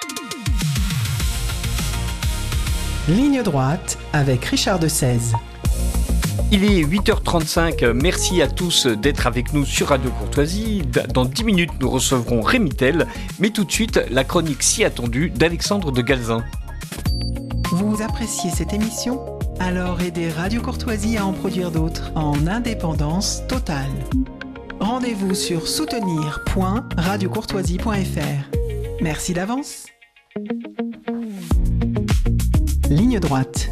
Ligne droite avec Richard de Sèze. Il est 8h35, merci à tous d'être avec nous sur Radio Courtoisie. Dans 10 minutes, nous recevrons Rémi Tell, mais tout de suite, la chronique si attendue d'Alexandre de Galzin. Vous appréciez cette émission ? Alors aidez Radio Courtoisie à en produire d'autres en indépendance totale. Rendez-vous sur soutenir.radiocourtoisie.fr. Merci d'avance. Ligne droite.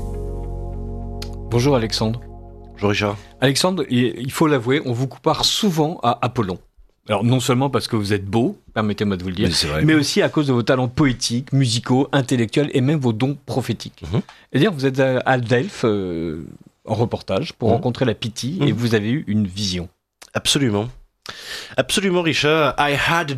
Bonjour Alexandre. Bonjour Richard. Alexandre, il faut l'avouer, on vous compare souvent à Apollon. Alors non seulement parce que vous êtes beau, permettez-moi de vous le dire, mais aussi à cause de vos talents poétiques, musicaux, intellectuels et même vos dons prophétiques. C'est-à-dire vous êtes à Delphes en reportage pour rencontrer la Pythie et vous avez eu une vision. Absolument. Absolument Richard, I had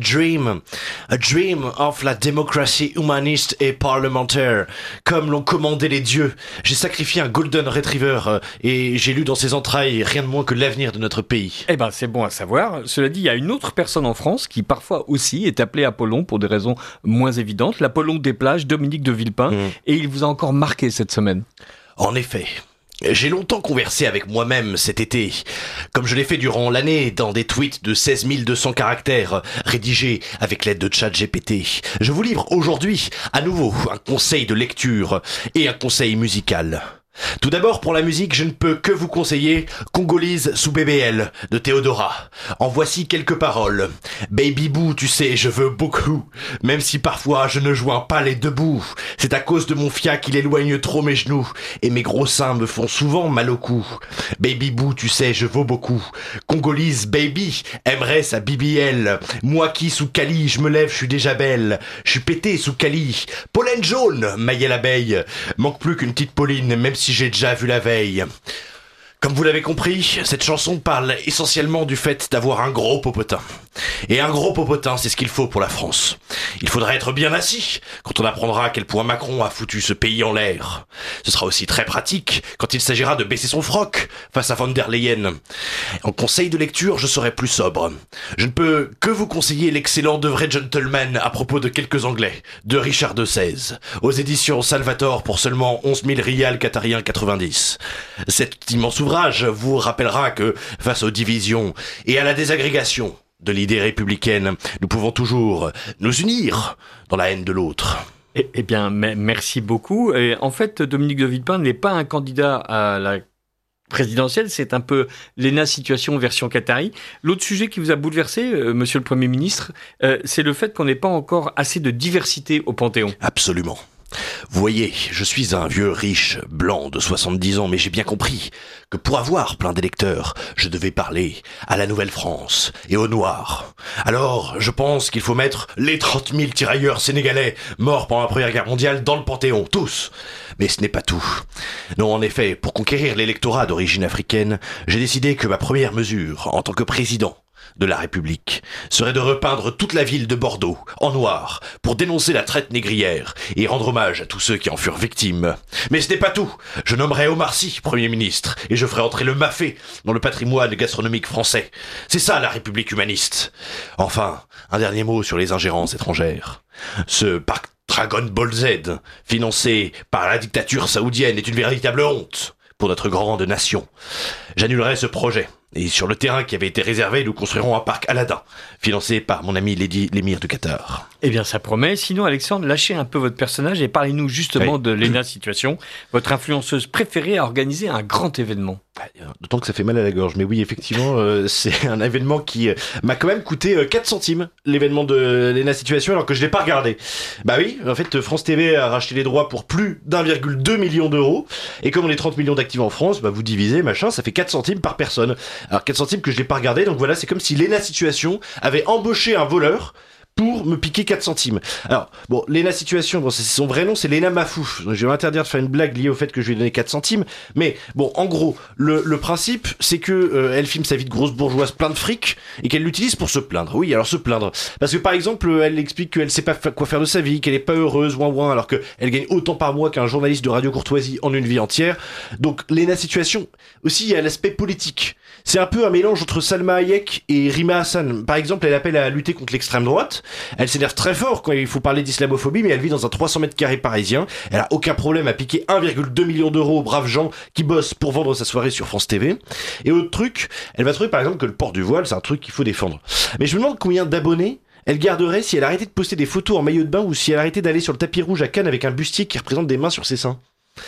a dream of la démocratie humaniste et parlementaire, comme l'ont commandé les dieux. J'ai sacrifié un golden retriever et j'ai lu dans ses entrailles rien de moins que l'avenir de notre pays. Eh ben c'est bon à savoir. Cela dit, il y a une autre personne en France qui parfois aussi est appelée Apollon pour des raisons moins évidentes, l'Apollon des plages, Dominique de Villepin, et il vous a encore marqué cette semaine. En effet. J'ai longtemps conversé avec moi-même cet été, comme je l'ai fait durant l'année dans des tweets de 16 200 caractères rédigés avec l'aide de ChatGPT. Je vous livre aujourd'hui à nouveau un conseil de lecture et un conseil musical. Tout d'abord, pour la musique, je ne peux que vous conseiller Congolise sous BBL de Théodora. En voici quelques paroles. Baby boo, tu sais, je veux beaucoup. Même si parfois je ne joins pas les deux bouts. C'est à cause de mon fiac qu'il éloigne trop mes genoux. Et mes gros seins me font souvent mal au cou. Baby boo, tu sais, je vaux beaucoup. Congolise baby, aimerait sa BBL. Moi qui sous Cali, je me lève, je suis déjà belle. Je suis pété sous Cali. Pollen jaune, maillait l'abeille. Manque plus qu'une petite Pauline, même si j'ai déjà vu la veille. Comme vous l'avez compris, cette chanson parle essentiellement du fait d'avoir un gros popotin. Et un gros popotin, c'est ce qu'il faut pour la France. Il faudra être bien assis quand on apprendra à quel point Macron a foutu ce pays en l'air. Ce sera aussi très pratique quand il s'agira de baisser son froc face à von der Leyen. En conseil de lecture, je serai plus sobre. Je ne peux que vous conseiller l'excellent De Vrais Gentlemen à propos de quelques Anglais, de Richard de Sèze, aux éditions Salvator pour seulement 11 000 rials qatariens 90. Cet immense ouvrage vous rappellera que, face aux divisions et à la désagrégation de l'idée républicaine, nous pouvons toujours nous unir dans la haine de l'autre. Eh bien, merci beaucoup. Et en fait, Dominique de Villepin n'est pas un candidat à la présidentielle, c'est un peu l'ENA situation version Qatari. L'autre sujet qui vous a bouleversé, monsieur le Premier ministre, c'est le fait qu'on n'ait pas encore assez de diversité au Panthéon. Absolument. Vous voyez, je suis un vieux riche, blanc de 70 ans, mais j'ai bien compris que pour avoir plein d'électeurs, je devais parler à la Nouvelle-France et aux Noirs. Alors, je pense qu'il faut mettre les 30 000 tirailleurs sénégalais morts pendant la Première Guerre mondiale dans le Panthéon, tous. Mais ce n'est pas tout. Non, en effet, pour conquérir l'électorat d'origine africaine, j'ai décidé que ma première mesure, en tant que président de la République, serait de repeindre toute la ville de Bordeaux en noir pour dénoncer la traite négrière et rendre hommage à tous ceux qui en furent victimes. Mais ce n'est pas tout. Je nommerai Omar Sy Premier ministre et je ferai entrer le mafé dans le patrimoine gastronomique français. C'est ça la République humaniste. Enfin, un dernier mot sur les ingérences étrangères. Ce parc Dragon Ball Z, financé par la dictature saoudienne, est une véritable honte pour notre grande nation. J'annulerai ce projet. Et sur le terrain qui avait été réservé, nous construirons un parc Aladdin, financé par mon ami l'émir du Qatar. Eh bien, ça promet. Sinon, Alexandre, lâchez un peu votre personnage et parlez-nous justement de Léna Situation, votre influenceuse préférée à organiser un grand événement. D'autant que ça fait mal à la gorge. Mais oui, effectivement, c'est un événement qui m'a quand même coûté 4 centimes, l'événement de Léna Situation, alors que je l'ai pas regardé. Bah oui, en fait, France TV a racheté les droits pour plus d'1,2 million d'euros. Et comme on est 30 millions d'actifs en France, bah vous divisez, machin, ça fait 4 centimes par personne. Alors 4 centimes que je l'ai pas regardé, donc voilà, c'est comme si Léna Situation avait embauché un voleur pour me piquer 4 centimes. Alors, bon, Léna Situation, bon, c'est son vrai nom, c'est Léna Mafouf. Donc, je vais m'interdire de faire une blague liée au fait que je lui ai donné 4 centimes. Mais, bon, en gros, le principe, c'est que elle filme sa vie de grosse bourgeoise plein de fric et qu'elle l'utilise pour se plaindre. Oui, alors se plaindre. Parce que, par exemple, elle explique qu'elle sait pas quoi faire de sa vie, qu'elle est pas heureuse, ouin, alors qu'elle gagne autant par mois qu'un journaliste de Radio Courtoisie en une vie entière. Donc, Léna Situation, aussi, il y a l'aspect politique. C'est un peu un mélange entre Salma Hayek et Rima Hassan. Par exemple, elle appelle à lutter contre l'extrême droite. Elle s'énerve très fort quand il faut parler d'islamophobie, mais elle vit dans un 300 mètres carrés parisien. Elle a aucun problème à piquer 1,2 million d'euros aux braves gens qui bossent pour vendre sa soirée sur France TV. Et autre truc, elle va trouver par exemple que le port du voile, c'est un truc qu'il faut défendre. Mais je me demande combien d'abonnés elle garderait si elle arrêtait de poster des photos en maillot de bain ou si elle arrêtait d'aller sur le tapis rouge à Cannes avec un bustier qui représente des mains sur ses seins.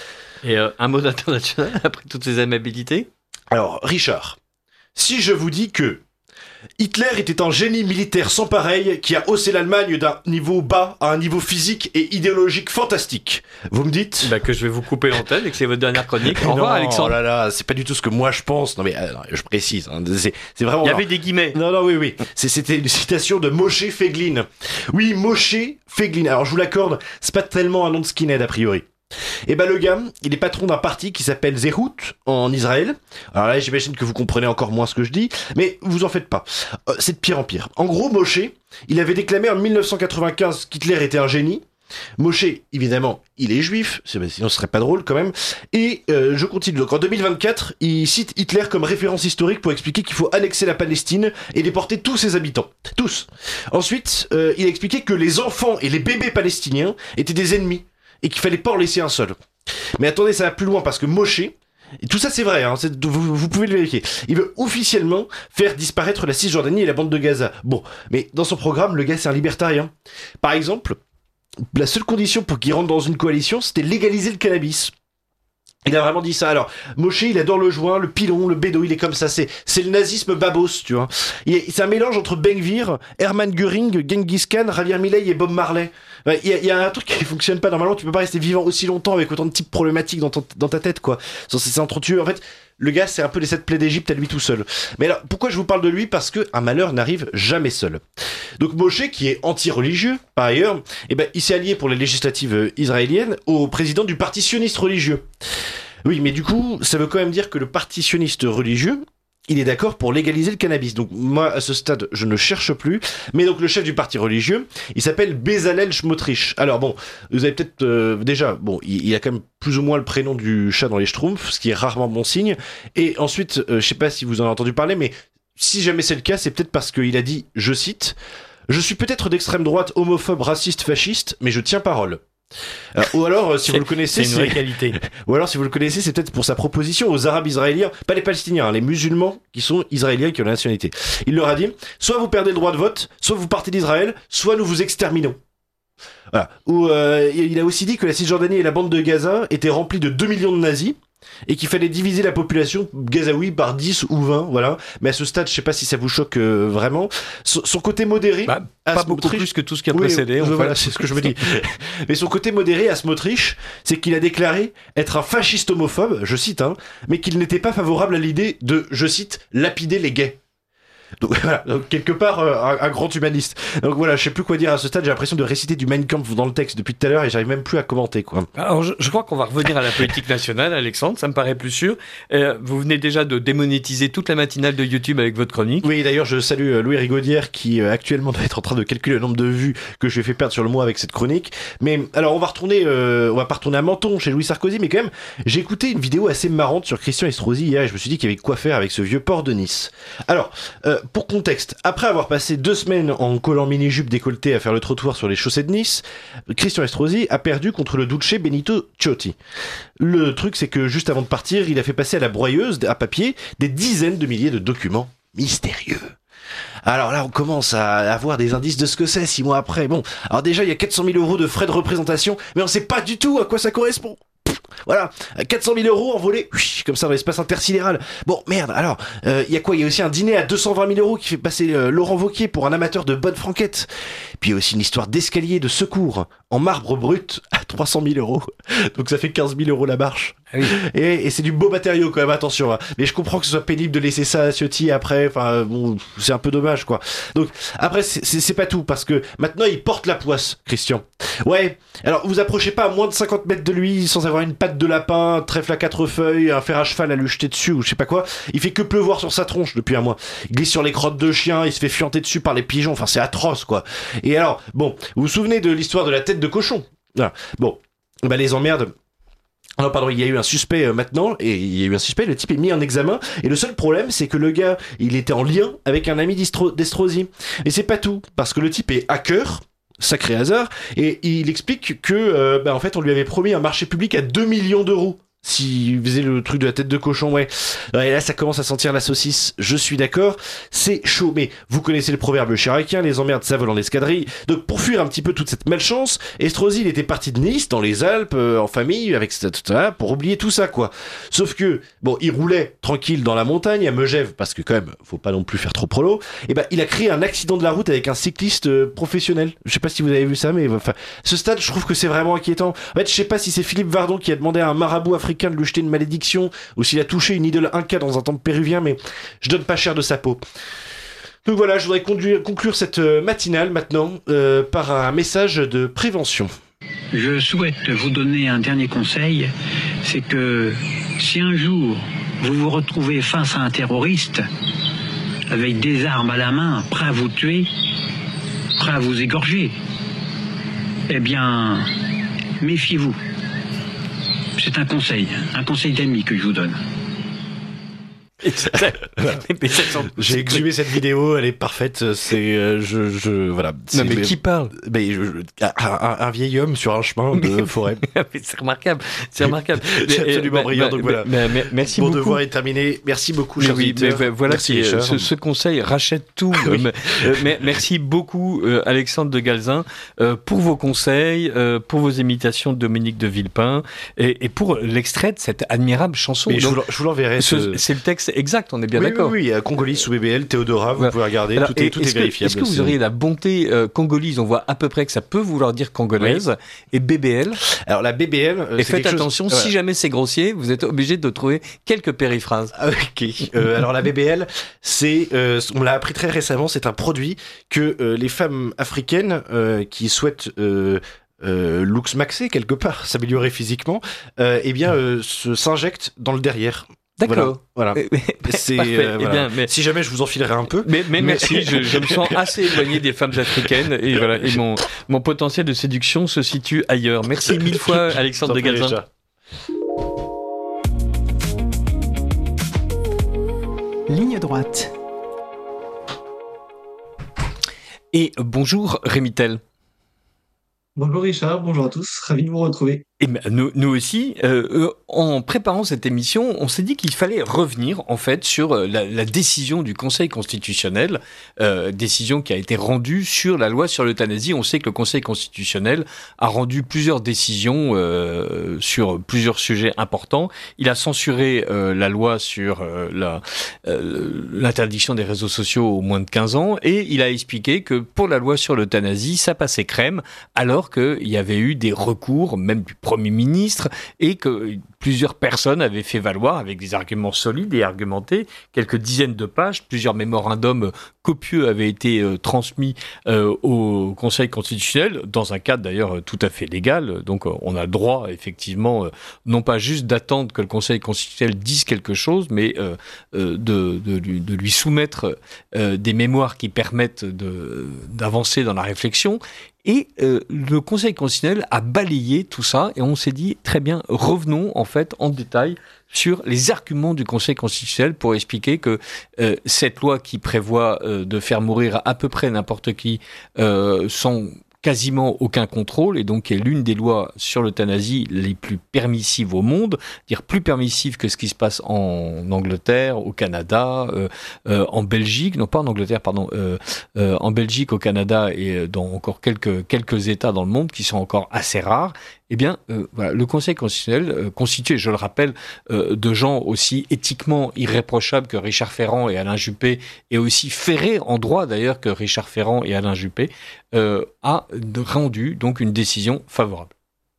Et un mot international après toutes ces amabilités? Alors, Richard, si je vous dis que Hitler était un génie militaire sans pareil qui a haussé l'Allemagne d'un niveau bas à un niveau physique et idéologique fantastique, vous me dites que je vais vous couper l'antenne et que c'est votre dernière chronique. Au revoir, Alexandre. Oh là là, c'est pas du tout ce que moi je pense. Non mais je précise, hein, c'est vraiment... Il y avait des guillemets. Non, oui. C'était une citation de Moshe Feiglin. Oui, Moshe Feiglin. Alors je vous l'accorde, c'est pas tellement un nom de skinhead a priori. Et le gars, il est patron d'un parti qui s'appelle Zehut en Israël. Alors là, j'imagine que vous comprenez encore moins ce que je dis, mais vous en faites pas. C'est de pire en pire. En gros, Moshe, il avait déclaré en 1995 qu'Hitler était un génie. Moshe, évidemment, il est juif, sinon ce serait pas drôle quand même. Et je continue. Donc en 2024, il cite Hitler comme référence historique pour expliquer qu'il faut annexer la Palestine et déporter tous ses habitants. Tous. Ensuite, il a expliqué que les enfants et les bébés palestiniens étaient des ennemis et qu'il fallait pas en laisser un seul. Mais attendez, ça va plus loin parce que Moshe, et tout ça c'est vrai, hein, vous pouvez le vérifier, il veut officiellement faire disparaître la Cisjordanie et la bande de Gaza. Bon, mais dans son programme, le gars c'est un libertarien. Par exemple, la seule condition pour qu'il rentre dans une coalition, c'était légaliser le cannabis. Il a vraiment dit ça. Alors, Moshe, il adore le joint, le pilon, le bédo, il est comme ça. C'est le nazisme babos, tu vois. C'est un mélange entre Ben Gvir, Hermann Göring, Genghis Khan, Javier Milei et Bob Marley. Il y a un truc qui fonctionne pas. Normalement, tu peux pas rester vivant aussi longtemps avec autant de types problématiques dans ta tête, quoi. C'est entretueux. En fait, le gars, c'est un peu les 7 plaies d'Égypte à lui tout seul. Mais alors, pourquoi je vous parle de lui? Parce que un malheur n'arrive jamais seul. Donc Moshe, qui est anti-religieux, par ailleurs, il s'est allié pour les législatives israéliennes au président du parti sioniste religieux. Oui, mais du coup, ça veut quand même dire que le parti sioniste religieux, il est d'accord pour légaliser le cannabis. Donc moi, à ce stade, je ne cherche plus. Mais donc le chef du parti religieux, il s'appelle Bezalel Smotrich. Alors bon, vous avez peut-être déjà, il a quand même plus ou moins le prénom du chat dans les Schtroumpfs, ce qui est rarement bon signe. Et ensuite, je sais pas si vous en avez entendu parler, mais si jamais c'est le cas, c'est peut-être parce qu'il a dit, je cite, « Je suis peut-être d'extrême droite, homophobe, raciste, fasciste, mais je tiens parole ». Ou alors, si vous le connaissez, c'est une vraie qualité. Ou alors, si vous le connaissez, c'est peut-être pour sa proposition aux Arabes israéliens, pas les Palestiniens, les musulmans qui sont israéliens qui ont la nationalité. Il leur a dit, soit vous perdez le droit de vote, soit vous partez d'Israël, soit nous vous exterminons. Voilà. Ou il a aussi dit que la Cisjordanie et la bande de Gaza étaient remplies de 2 millions de nazis et qu'il fallait diviser la population gazaoui par 10 ou 20, voilà. Mais à ce stade, je sais pas si ça vous choque vraiment. Son côté modéré... pas beaucoup plus que tout ce qui a précédé. Voilà, c'est ce que je me dis. Mais son côté modéré à Smotrich, c'est qu'il a déclaré être un fasciste homophobe, je cite, mais qu'il n'était pas favorable à l'idée de, je cite, lapider les gays. Donc voilà, donc quelque part un grand humaniste. Donc voilà, je sais plus quoi dire à ce stade, j'ai l'impression de réciter du Mein Kampf dans le texte depuis tout à l'heure et j'arrive même plus à commenter, quoi. Alors je crois qu'on va revenir à la politique nationale, Alexandre, ça me paraît plus sûr. Vous venez déjà de démonétiser toute la matinale de YouTube avec votre chronique. Oui, d'ailleurs je salue Louis Rigaudière qui actuellement doit être en train de calculer le nombre de vues que je lui ai fait perdre sur le mois avec cette chronique. Mais alors on va pas retourner à Menton chez Louis Sarkozy, mais quand même j'ai écouté une vidéo assez marrante sur Christian Estrosi hier et je me suis dit qu'il y avait quoi faire avec ce vieux port de Nice. Alors pour contexte, après avoir passé 2 semaines en collant mini-jupe décolleté à faire le trottoir sur les chaussées de Nice, Christian Estrosi a perdu contre le Duce Benito Ciotti. Le truc, c'est que juste avant de partir, il a fait passer à la broyeuse à papier des dizaines de milliers de documents mystérieux. Alors là, on commence à avoir des indices de ce que c'est 6 mois après. Bon, alors déjà, il y a 400 000 euros de frais de représentation, mais on sait pas du tout à quoi ça correspond. Voilà, 400 000 euros envolés, comme ça dans l'espace intersidéral. Bon, merde, alors, il y a quoi? Il y a aussi un dîner à 220 000 euros qui fait passer Laurent Wauquiez pour un amateur de bonne franquette. Puis il y a aussi une histoire d'escalier de secours en marbre brut à 300 000 euros. Donc ça fait 15 000 euros la marche. Ah oui. Et c'est du beau matériau quand même, attention. Hein. Mais je comprends que ce soit pénible de laisser ça à Ciotti après. Enfin, bon, c'est un peu dommage, quoi. Donc après, c'est pas tout, parce que maintenant il porte la poisse, Christian. Ouais, alors vous approchez pas à moins de 50 mètres de lui sans avoir une patte de lapin, un trèfle à 4 feuilles, un fer à cheval à lui jeter dessus ou je sais pas quoi. Il fait que pleuvoir sur sa tronche depuis un mois. Il glisse sur les crottes de chien, il se fait fianter dessus par les pigeons. Enfin, c'est atroce, quoi. Et alors, bon, vous vous souvenez de l'histoire de la tête de cochon? Bon, les emmerdes. Non, pardon, il y a eu un suspect maintenant, et il y a eu un suspect, le type est mis en examen, et le seul problème, c'est que le gars, il était en lien avec un ami d'Estrosi. Et c'est pas tout, parce que le type est hacker, sacré hasard, et il explique que, en fait, on lui avait promis un marché public à 2 millions d'euros. S'il faisait le truc de la tête de cochon, ouais. Et là, ça commence à sentir la saucisse. Je suis d'accord. C'est chaud. Mais vous connaissez le proverbe chiracien, les emmerdes, ça vole en escadrille. Donc, pour fuir un petit peu toute cette malchance, Estrosi, il était parti de Nice, dans les Alpes, en famille, avec ça, pour oublier tout ça, quoi. Sauf que, bon, il roulait tranquille dans la montagne, à Megève, parce que quand même, faut pas non plus faire trop prolo. Et il a créé un accident de la route avec un cycliste professionnel. Je sais pas si vous avez vu ça, mais enfin, ce stade, je trouve que c'est vraiment inquiétant. En fait, je sais pas si c'est Philippe Vardon qui a demandé à un marabout africain de lui jeter une malédiction ou s'il a touché une idole inca dans un temple péruvien, mais je donne pas cher de sa peau. Donc voilà, je voudrais conclure cette matinale maintenant par un message de prévention. Je souhaite vous donner un dernier conseil, c'est que si un jour vous vous retrouvez face à un terroriste avec des armes à la main, prêt à vous tuer, prêt à vous égorger, eh bien, méfiez-vous. C'est un conseil d'ami que je vous donne. J'ai exhumé cette vidéo, elle est parfaite. C'est voilà. Non mais qui parle? Un vieil homme sur un chemin de forêt. C'est remarquable, c'est remarquable. C'est absolument brillant. Donc voilà. Merci beaucoup. Mon devoir est terminé. Merci beaucoup, chers auditeurs. Voilà, merci, ce conseil rachète tout. Oui. Merci beaucoup, Alexandre de Galzin, pour vos conseils, pour vos imitations de Dominique de Villepin et pour l'extrait de cette admirable chanson. Mais je vous l'enverrai. C'est le texte exact, on est bien d'accord. Oui, Congolese sous BBL, Théodora, vous pouvez regarder, tout est vérifiable. Est-ce que vous auriez la bonté Congolese, on voit à peu près que ça peut vouloir dire congolaise, et BBL? Alors la BBL, et faites attention, si jamais c'est grossier, vous êtes obligé de trouver quelques périphrases. Ok. Alors la BBL, c'est, on l'a appris très récemment, c'est un produit que les femmes africaines qui souhaitent looks maxé quelque part, s'améliorer physiquement, s'injectent dans le derrière. D'accord. Voilà. C'est voilà. Eh bien, si jamais je vous enfilerai un peu. Mais merci, je me sens assez éloigné des femmes africaines et voilà. Et mon potentiel de séduction se situe ailleurs. Merci mille fois, Alexandre de Galzin. Ligne droite. Et bonjour Rémi Tel. Bonjour Richard, bonjour à tous, ravi de vous retrouver. Et nous aussi, en préparant cette émission, on s'est dit qu'il fallait revenir en fait sur la décision du Conseil constitutionnel, décision qui a été rendue sur la loi sur l'euthanasie. On sait que le Conseil constitutionnel a rendu plusieurs décisions sur plusieurs sujets importants. Il a censuré la loi sur l'interdiction des réseaux sociaux aux moins de 15 ans et il a expliqué que pour la loi sur l'euthanasie, ça passait crème alors qu'il y avait eu des recours, même du Premier ministre, et que plusieurs personnes avaient fait valoir, avec des arguments solides et argumentés, quelques dizaines de pages, plusieurs mémorandums copieux avaient été transmis au Conseil constitutionnel, dans un cadre d'ailleurs tout à fait légal. Donc on a le droit, effectivement, non pas juste d'attendre que le Conseil constitutionnel dise quelque chose, mais de lui soumettre des mémoires qui permettent d'avancer dans la réflexion. Et le Conseil constitutionnel a balayé tout ça et on s'est dit, très bien, revenons en fait en détail sur les arguments du Conseil constitutionnel pour expliquer que cette loi qui prévoit de faire mourir à peu près n'importe qui sans quasiment aucun contrôle, et donc qui est l'une des lois sur l'euthanasie les plus permissives au monde, dire plus permissive que ce qui se passe en Angleterre, au Canada, en Belgique, non pas en Angleterre, pardon, en Belgique, au Canada et dans encore quelques États dans le monde qui sont encore assez rares. Eh bien, voilà, le Conseil constitutionnel, constitué, je le rappelle, de gens aussi éthiquement irréprochables que Richard Ferrand et Alain Juppé, et aussi ferrés en droit d'ailleurs que Richard Ferrand et Alain Juppé, a rendu donc une décision favorable.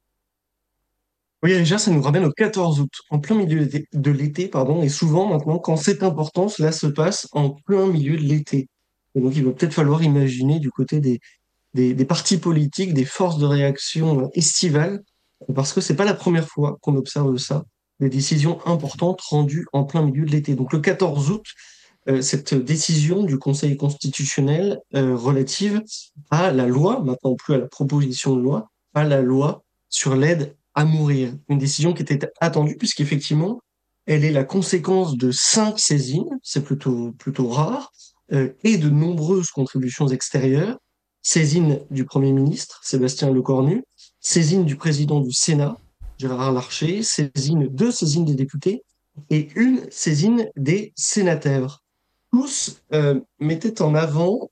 Oui, déjà, ça nous ramène au 14 août, en plein milieu de l'été, et souvent maintenant, quand c'est important, cela se passe en plein milieu de l'été. Et donc, il va peut-être falloir imaginer du côté des partis politiques, des forces de réaction estivales, parce que c'est pas la première fois qu'on observe ça, des décisions importantes rendues en plein milieu de l'été. Donc le 14 août, cette décision du Conseil constitutionnel relative à la loi, maintenant plus à la proposition de loi, à la loi sur l'aide à mourir. Une décision qui était attendue puisqu'effectivement, elle est la conséquence de 5 saisines, c'est plutôt rare, et de nombreuses contributions extérieures. Saisine du Premier ministre, Sébastien Lecornu, saisine du président du Sénat, Gérard Larcher, deux saisines des députés et une saisine des sénateurs. Tous mettaient en avant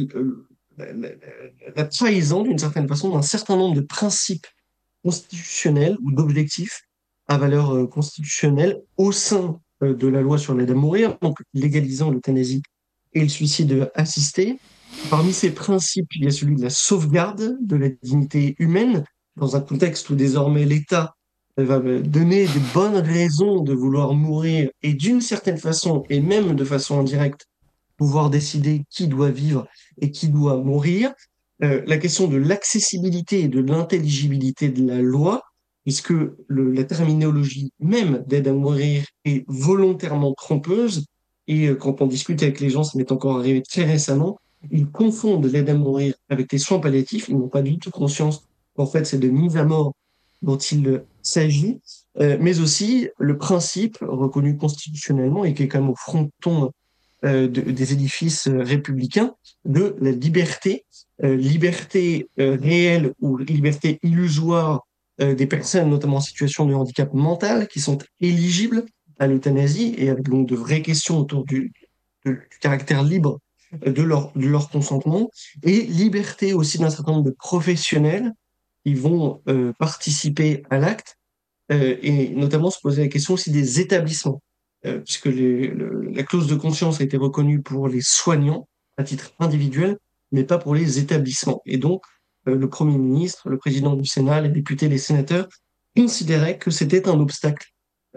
la trahison, d'une certaine façon, d'un certain nombre de principes constitutionnels ou d'objectifs à valeur constitutionnelle au sein de la loi sur l'aide à mourir, donc légalisant l'euthanasie et le suicide assisté. Parmi ces principes, il y a celui de la sauvegarde de la dignité humaine, dans un contexte où désormais l'État va donner de bonnes raisons de vouloir mourir et d'une certaine façon, et même de façon indirecte, pouvoir décider qui doit vivre et qui doit mourir. La question de l'accessibilité et de l'intelligibilité de la loi, puisque la terminologie même d'aide à mourir est volontairement trompeuse. Et quand on discute avec les gens, ça m'est encore arrivé très récemment, ils confondent l'aide à mourir avec les soins palliatifs. Ils n'ont pas du tout conscience qu'en fait, c'est de mise à mort dont il s'agit, mais aussi le principe reconnu constitutionnellement et qui est quand même au fronton des édifices républicains de la liberté, liberté réelle ou liberté illusoire des personnes, notamment en situation de handicap mental, qui sont éligibles à l'euthanasie et avec donc de vraies questions autour du caractère libre de leur consentement, et liberté aussi d'un certain nombre de professionnels qui vont participer à l'acte, et notamment se poser la question aussi des établissements, puisque la clause de conscience a été reconnue pour les soignants à titre individuel, mais pas pour les établissements. Et donc, le Premier ministre, le président du Sénat, les députés, les sénateurs considéraient que c'était un obstacle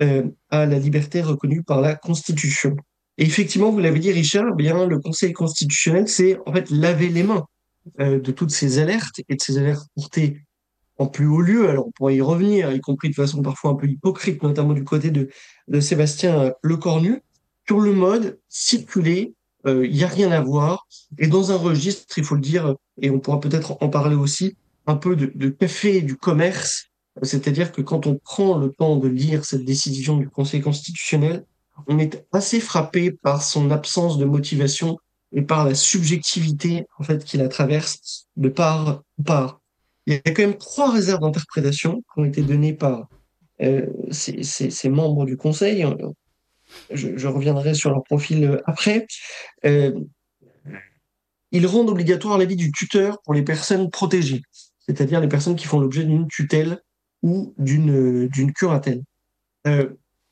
à la liberté reconnue par la Constitution. Et effectivement, vous l'avez dit, Richard, eh bien, le Conseil constitutionnel, c'est en fait laver les mains de toutes ces alertes et de ces alertes portées en plus haut lieu. Alors, on pourrait y revenir, y compris de façon parfois un peu hypocrite, notamment du côté de Sébastien Lecornu, sur le mode circuler, il n'y a rien à voir. Et dans un registre, il faut le dire, et on pourra peut-être en parler aussi, un peu de café du commerce. C'est-à-dire que quand on prend le temps de lire cette décision du Conseil constitutionnel, on est assez frappé par son absence de motivation et par la subjectivité en fait qui la traverse de part en part. Il y a quand même 3 réserves d'interprétation qui ont été données par ces membres du Conseil. Je reviendrai sur leur profil après. Euh, Ils rendent obligatoire l'avis du tuteur pour les personnes protégées, c'est-à-dire les personnes qui font l'objet d'une tutelle ou d'une curatelle. Euh,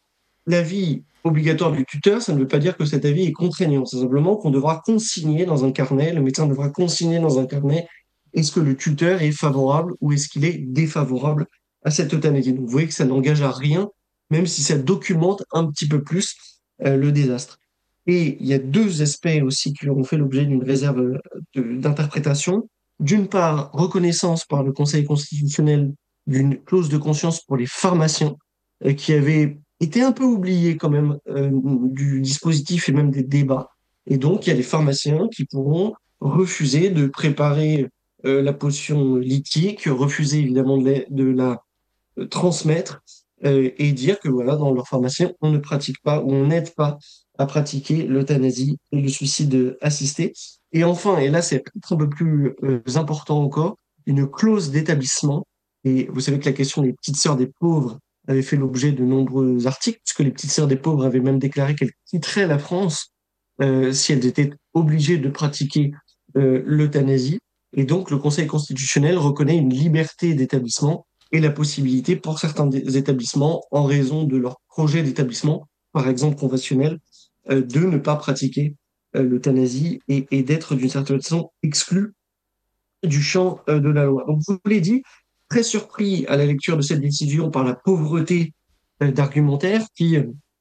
L'avis obligatoire du tuteur, ça ne veut pas dire que cet avis est contraignant. C'est simplement qu'on devra consigner dans un carnet, le médecin devra consigner dans un carnet, est-ce que le tuteur est favorable ou est-ce qu'il est défavorable à cette euthanasie. Donc, vous voyez que ça n'engage à rien, même si ça documente un petit peu plus le désastre. Et il y a 2 aspects aussi qui ont fait l'objet d'une réserve d'interprétation. D'une part, reconnaissance par le Conseil constitutionnel d'une clause de conscience pour les pharmaciens, qui avait été un peu oublié quand même du dispositif et même des débats. Et donc, il y a des pharmaciens qui pourront refuser de préparer la potion lithique, refuser évidemment de la transmettre et dire que voilà, dans leur pharmacie, on ne pratique pas ou on n'aide pas à pratiquer l'euthanasie et le suicide assisté. Et enfin, et là c'est peut-être un peu plus important encore, une clause d'établissement. Et vous savez que la question des petites sœurs des pauvres avait fait l'objet de nombreux articles, puisque les petites sœurs des pauvres avaient même déclaré qu'elles quitteraient la France si elles étaient obligées de pratiquer l'euthanasie. Et donc le Conseil constitutionnel reconnaît une liberté d'établissement et la possibilité pour certains établissements, en raison de leur projet d'établissement, par exemple conventionnel, de ne pas pratiquer l'euthanasie et d'être d'une certaine façon exclus du champ de la loi. Donc, vous l'avez dit, très surpris à la lecture de cette décision par la pauvreté d'argumentaire qui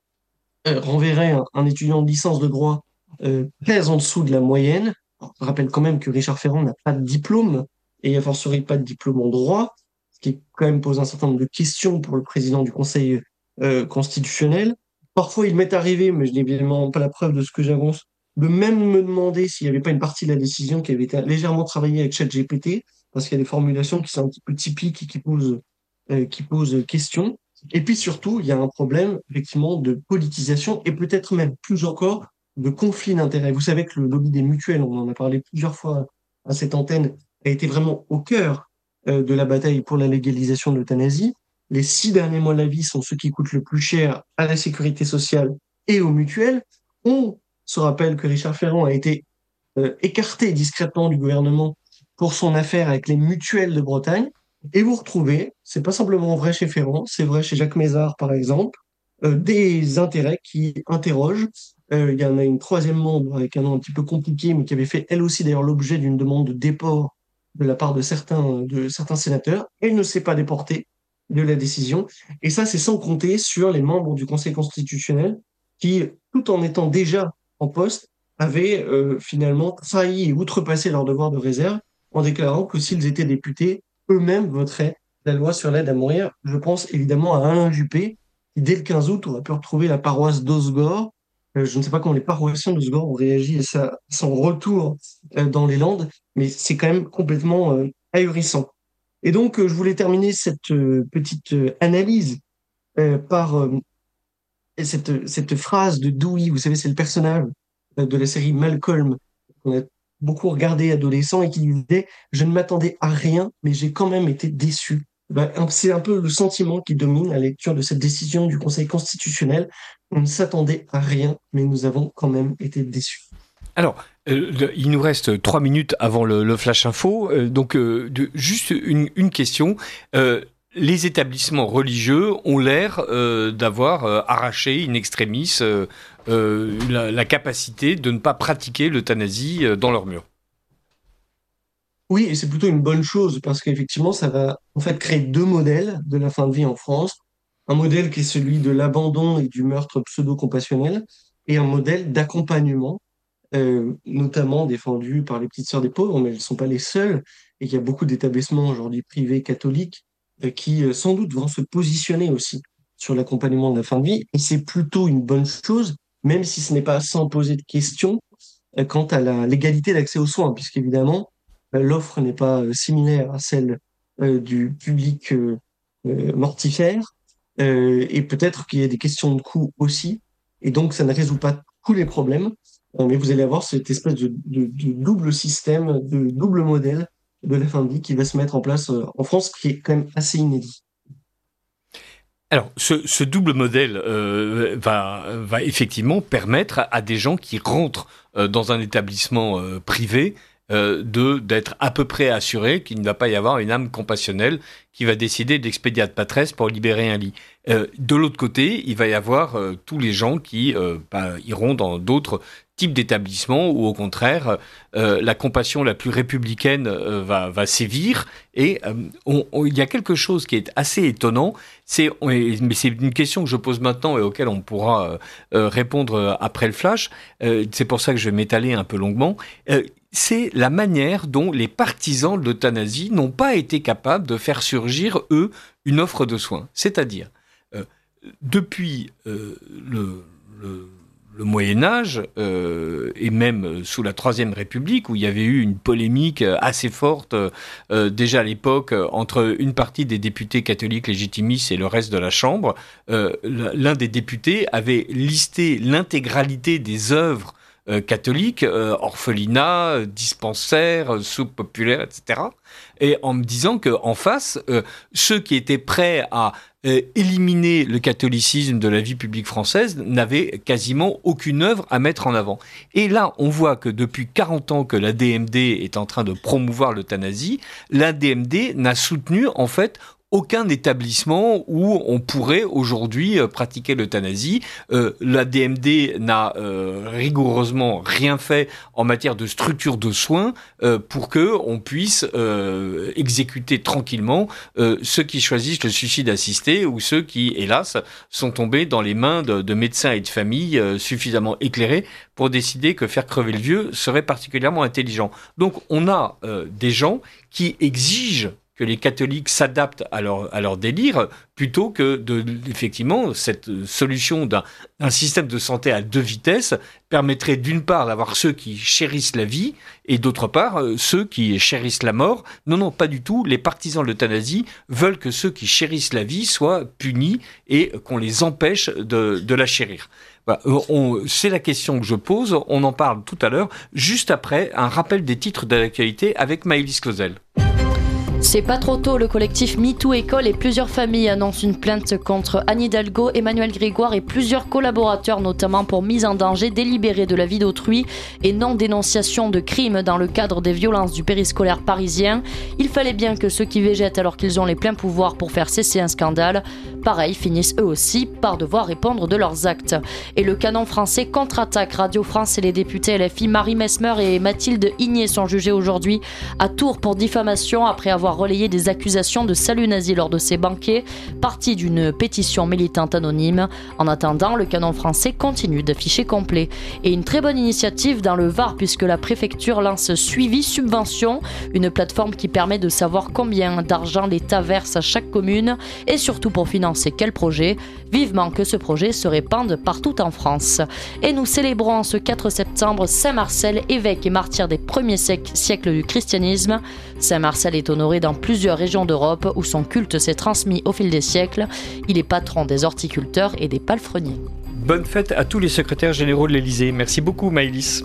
renverrait un étudiant de licence de droit très en dessous de la moyenne. Alors, je rappelle quand même que Richard Ferrand n'a pas de diplôme et a fortiori pas de diplôme en droit, ce qui quand même pose un certain nombre de questions pour le président du Conseil constitutionnel. Parfois, il m'est arrivé, mais je n'ai évidemment pas la preuve de ce que j'avance, de même me demander s'il n'y avait pas une partie de la décision qui avait été légèrement travaillée avec ChatGPT, parce qu'il y a des formulations qui sont un petit peu typiques et qui posent qui pose question. Et puis surtout, il y a un problème effectivement de politisation et peut-être même plus encore de conflit d'intérêts. Vous savez que le lobby des mutuelles, on en a parlé plusieurs fois à cette antenne, a été vraiment au cœur de la bataille pour la légalisation de l'euthanasie. Les 6 derniers mois de la vie sont ceux qui coûtent le plus cher à la sécurité sociale et aux mutuelles. On se rappelle que Richard Ferrand a été écarté discrètement du gouvernement pour son affaire avec les mutuelles de Bretagne. Et vous retrouvez, c'est pas simplement vrai chez Ferrand, c'est vrai chez Jacques Mézard par exemple, des intérêts qui interrogent. Il y en a une troisième membre avec un nom un petit peu compliqué, mais qui avait fait elle aussi d'ailleurs l'objet d'une demande de déport de la part de certains sénateurs. Elle ne s'est pas déportée de la décision. Et ça, c'est sans compter sur les membres du Conseil constitutionnel qui, tout en étant déjà en poste, avaient finalement trahi et outrepassé leur devoir de réserve en déclarant que s'ils étaient députés, eux-mêmes voteraient la loi sur l'aide à mourir. Je pense évidemment à Alain Juppé, qui dès le 15 août aurait pu retrouver la paroisse d'Osgore. Je ne sais pas comment les paroissiens d'Osgore ont réagi à son retour dans les Landes, mais c'est quand même complètement ahurissant. Et donc, je voulais terminer cette petite analyse par cette phrase de Dewey. Vous savez, c'est le personnage de la série Malcolm qu'on a beaucoup regardé adolescent et qui disait je ne m'attendais à rien, mais j'ai quand même été déçu. Ben, c'est un peu le sentiment qui domine à la lecture de cette décision du Conseil constitutionnel. On ne s'attendait à rien, mais nous avons quand même été déçus. Alors, il nous reste 3 minutes avant le Flash Info, donc juste une question. Les établissements religieux ont l'air d'avoir arraché in extremis la capacité de ne pas pratiquer l'euthanasie dans leurs murs. Oui, et c'est plutôt une bonne chose parce qu'effectivement, ça va en fait créer 2 modèles de la fin de vie en France. Un modèle qui est celui de l'abandon et du meurtre pseudo-compassionnel et un modèle d'accompagnement, notamment défendu par les Petites Sœurs des Pauvres, mais elles ne sont pas les seules. Et il y a beaucoup d'établissements aujourd'hui privés catholiques qui sans doute vont se positionner aussi sur l'accompagnement de la fin de vie. Et c'est plutôt une bonne chose, même si ce n'est pas sans poser de questions quant à la légalité d'accès aux soins, puisqu'évidemment, l'offre n'est pas similaire à celle du public mortifère. Et peut-être qu'il y a des questions de coût aussi. Et donc, ça ne résout pas tous les problèmes. Mais vous allez avoir cette espèce de double système, de double modèle de la fin de vie qui va se mettre en place en France, qui est quand même assez inédit. Alors, ce double modèle va effectivement permettre à des gens qui rentrent dans un établissement privé d'être à peu près assurés qu'il ne va pas y avoir une âme compassionnelle qui va décider d'expédiat de patresse pour libérer un lit. De l'autre côté, il va y avoir tous les gens qui iront dans d'autres types d'établissements où, au contraire, la compassion la plus républicaine va sévir. Et il y a quelque chose qui est assez étonnant, mais c'est une question que je pose maintenant et auquel on pourra répondre après le flash. C'est pour ça que je vais m'étaler un peu longuement. C'est la manière dont les partisans de l'euthanasie n'ont pas été capables de faire surgir, eux, une offre de soins. C'est-à-dire, depuis le Moyen-Âge, et même sous la Troisième République, où il y avait eu une polémique assez forte, déjà à l'époque, entre une partie des députés catholiques légitimistes et le reste de la Chambre, l'un des députés avait listé l'intégralité des œuvres catholiques, orphelinat, dispensaires, soupe populaire, etc. Et en me disant qu'en face, ceux qui étaient prêts à éliminer le catholicisme de la vie publique française n'avaient quasiment aucune œuvre à mettre en avant. Et là, on voit que depuis 40 ans que l'ADMD est en train de promouvoir l'euthanasie, l'ADMD n'a soutenu en fait aucun établissement où on pourrait aujourd'hui pratiquer l'euthanasie. L'ADMD n'a rigoureusement rien fait en matière de structure de soins pour que on puisse exécuter tranquillement ceux qui choisissent le suicide assisté ou ceux qui, hélas, sont tombés dans les mains de médecins et de familles suffisamment éclairés pour décider que faire crever le vieux serait particulièrement intelligent. Donc on a des gens qui exigent que les catholiques s'adaptent à leur délire, plutôt que effectivement, cette solution d'un système de santé à deux vitesses permettrait d'une part d'avoir ceux qui chérissent la vie et d'autre part ceux qui chérissent la mort. Non, pas du tout. Les partisans de l'euthanasie veulent que ceux qui chérissent la vie soient punis et qu'on les empêche de la chérir. Voilà, c'est la question que je pose. On en parle tout à l'heure, juste après un rappel des titres de l'actualité avec Maëlys Clausel. C'est pas trop tôt, le collectif MeToo École et plusieurs familles annoncent une plainte contre Anne Hidalgo, Emmanuel Grégoire et plusieurs collaborateurs, notamment pour mise en danger délibérée de la vie d'autrui et non-dénonciation de crimes dans le cadre des violences du périscolaire parisien. Il fallait bien que ceux qui végètent alors qu'ils ont les pleins pouvoirs pour faire cesser un scandale, pareil, finissent eux aussi par devoir répondre de leurs actes. Et le canon français contre-attaque. Radio France et les députés LFI Marie Mesmer et Mathilde Igné sont jugés aujourd'hui à Tours pour diffamation après avoir relayé des accusations de salut nazi lors de ses banquets, partie d'une pétition militante anonyme. En attendant, le canon français continue d'afficher complet. Et une très bonne initiative dans le Var, puisque la préfecture lance Suivi Subvention, une plateforme qui permet de savoir combien d'argent l'État verse à chaque commune et surtout pour financer quel projet. Vivement que ce projet se répande partout en France. Et nous célébrons ce 4 septembre Saint Marcel, évêque et martyr des premiers siècles du christianisme. Saint Marcel est honoré dans plusieurs régions d'Europe où son culte s'est transmis au fil des siècles. Il est patron des horticulteurs et des palefreniers. Bonne fête à tous les secrétaires généraux de l'Élysée. Merci beaucoup Maëlys.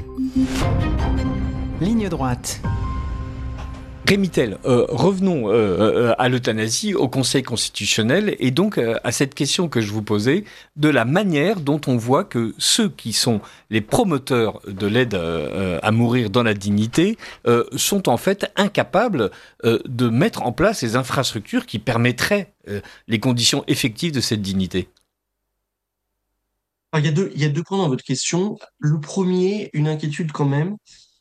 Ligne droite. Rémy Tell, revenons à l'euthanasie, au Conseil constitutionnel, et donc à cette question que je vous posais, de la manière dont on voit que ceux qui sont les promoteurs de l'aide à mourir dans la dignité sont en fait incapables de mettre en place les infrastructures qui permettraient les conditions effectives de cette dignité. Alors, il y a deux points dans votre question. Le premier, une inquiétude quand même.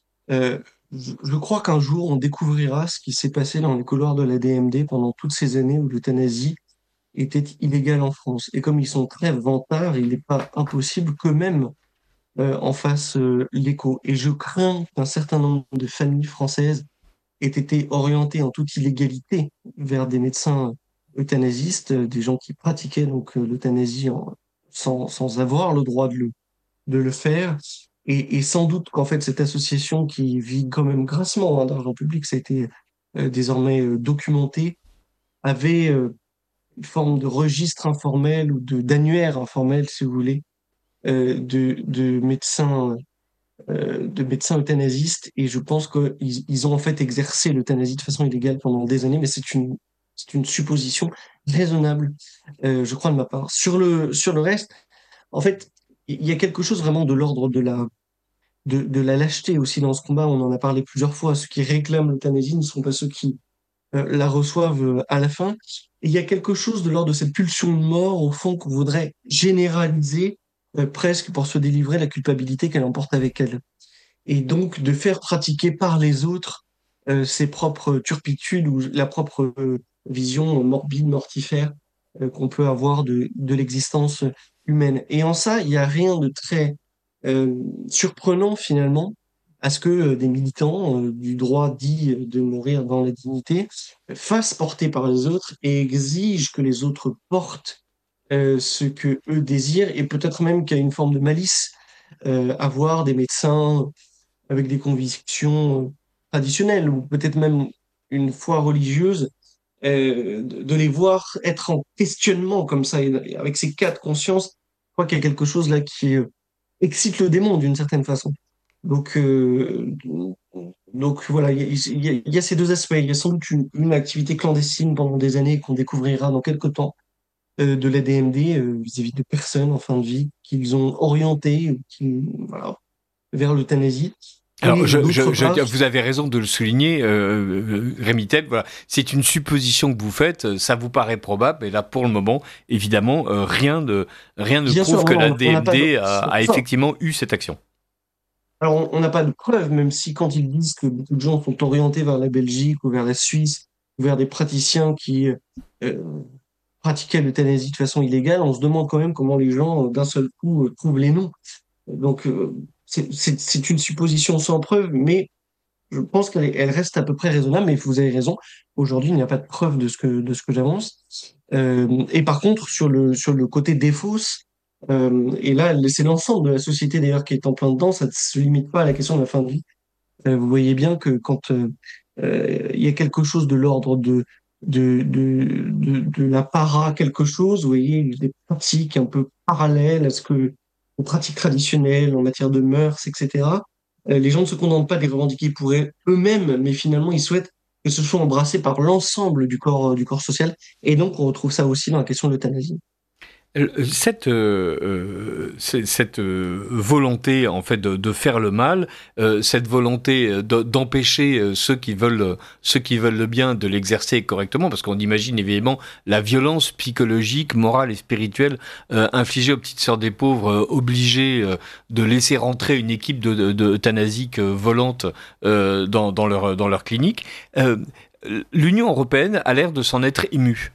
Je crois qu'un jour, on découvrira ce qui s'est passé dans les couloirs de la DMD pendant toutes ces années où l'euthanasie était illégale en France. Et comme ils sont très vantards, il n'est pas impossible qu'eux-mêmes en fassent l'écho. Et je crains qu'un certain nombre de familles françaises aient été orientées en toute illégalité vers des médecins euthanasistes, des gens qui pratiquaient donc l'euthanasie sans avoir le droit de le faire. Et sans doute qu'en fait, cette association qui vit quand même grassement d'argent public, ça a été désormais documenté, avait une forme de registre informel ou d'annuaire informel, si vous voulez, de médecins euthanasistes. Et je pense qu'ils ont en fait exercé l'euthanasie de façon illégale pendant des années, mais c'est une supposition raisonnable, je crois, de ma part. Sur le reste, en fait, il y a quelque chose vraiment de l'ordre de la lâcheté aussi dans ce combat. On en a parlé plusieurs fois. Ceux qui réclament l'euthanasie ne sont pas ceux qui la reçoivent à la fin. Et il y a quelque chose de l'ordre de cette pulsion de mort, au fond, qu'on voudrait généraliser presque pour se délivrer de la culpabilité qu'elle emporte avec elle. Et donc de faire pratiquer par les autres ses propres turpitudes ou la propre vision morbide, mortifère qu'on peut avoir de l'existence humaine. Et en ça, il n'y a rien de très surprenant finalement à ce que des militants du droit dit de mourir dans la dignité fassent porter par les autres et exigent que les autres portent ce que eux désirent, et peut-être même qu'il y a une forme de malice à voir des médecins avec des convictions traditionnelles ou peut-être même une foi religieuse, de les voir être en questionnement comme ça, et avec ces cas de conscience. Je crois qu'il y a quelque chose là qui excite le démon d'une certaine façon. Donc, voilà, il y a ces deux aspects. Il y a sans doute une activité clandestine pendant des années qu'on découvrira dans quelques temps de la DMD vis-à-vis de personnes en fin de vie qu'ils ont orientées voilà, vers l'euthanasie. Alors, vous avez raison de le souligner, Rémy Tell. Voilà, c'est une supposition que vous faites. Ça vous paraît probable, et là, pour le moment, évidemment, rien ne prouve que la DMD a effectivement eu cette action. Alors, on n'a pas de preuves, même si quand ils disent que beaucoup de gens sont orientés vers la Belgique ou vers la Suisse ou vers des praticiens qui pratiquaient l'euthanasie de façon illégale, on se demande quand même comment les gens, d'un seul coup, trouvent les noms. Donc, c'est une supposition sans preuve, mais je pense qu'elle reste à peu près raisonnable, mais vous avez raison. Aujourd'hui, il n'y a pas de preuve de ce que j'avance. Et par contre, sur le côté des fausses, et là, c'est l'ensemble de la société d'ailleurs qui est en plein dedans, ça ne se limite pas à la question de la fin de vie. Vous voyez bien que quand il y a quelque chose de l'ordre de la para quelque chose, vous voyez, des pratiques un peu parallèles à ce que aux pratiques traditionnelles en matière de mœurs, etc. Les gens ne se contentent pas de les revendiquer pour eux-mêmes, mais finalement ils souhaitent que ce soit embrassé par l'ensemble du corps social. Et donc on retrouve ça aussi dans la question de l'euthanasie. Cette volonté en fait de faire le mal, cette volonté d'empêcher ceux qui veulent le bien de l'exercer correctement, parce qu'on imagine évidemment la violence psychologique, morale et spirituelle infligée aux petites sœurs des pauvres, obligées de laisser rentrer une équipe de euthanasiques volantes dans leur clinique. L'Union européenne a l'air de s'en être émue.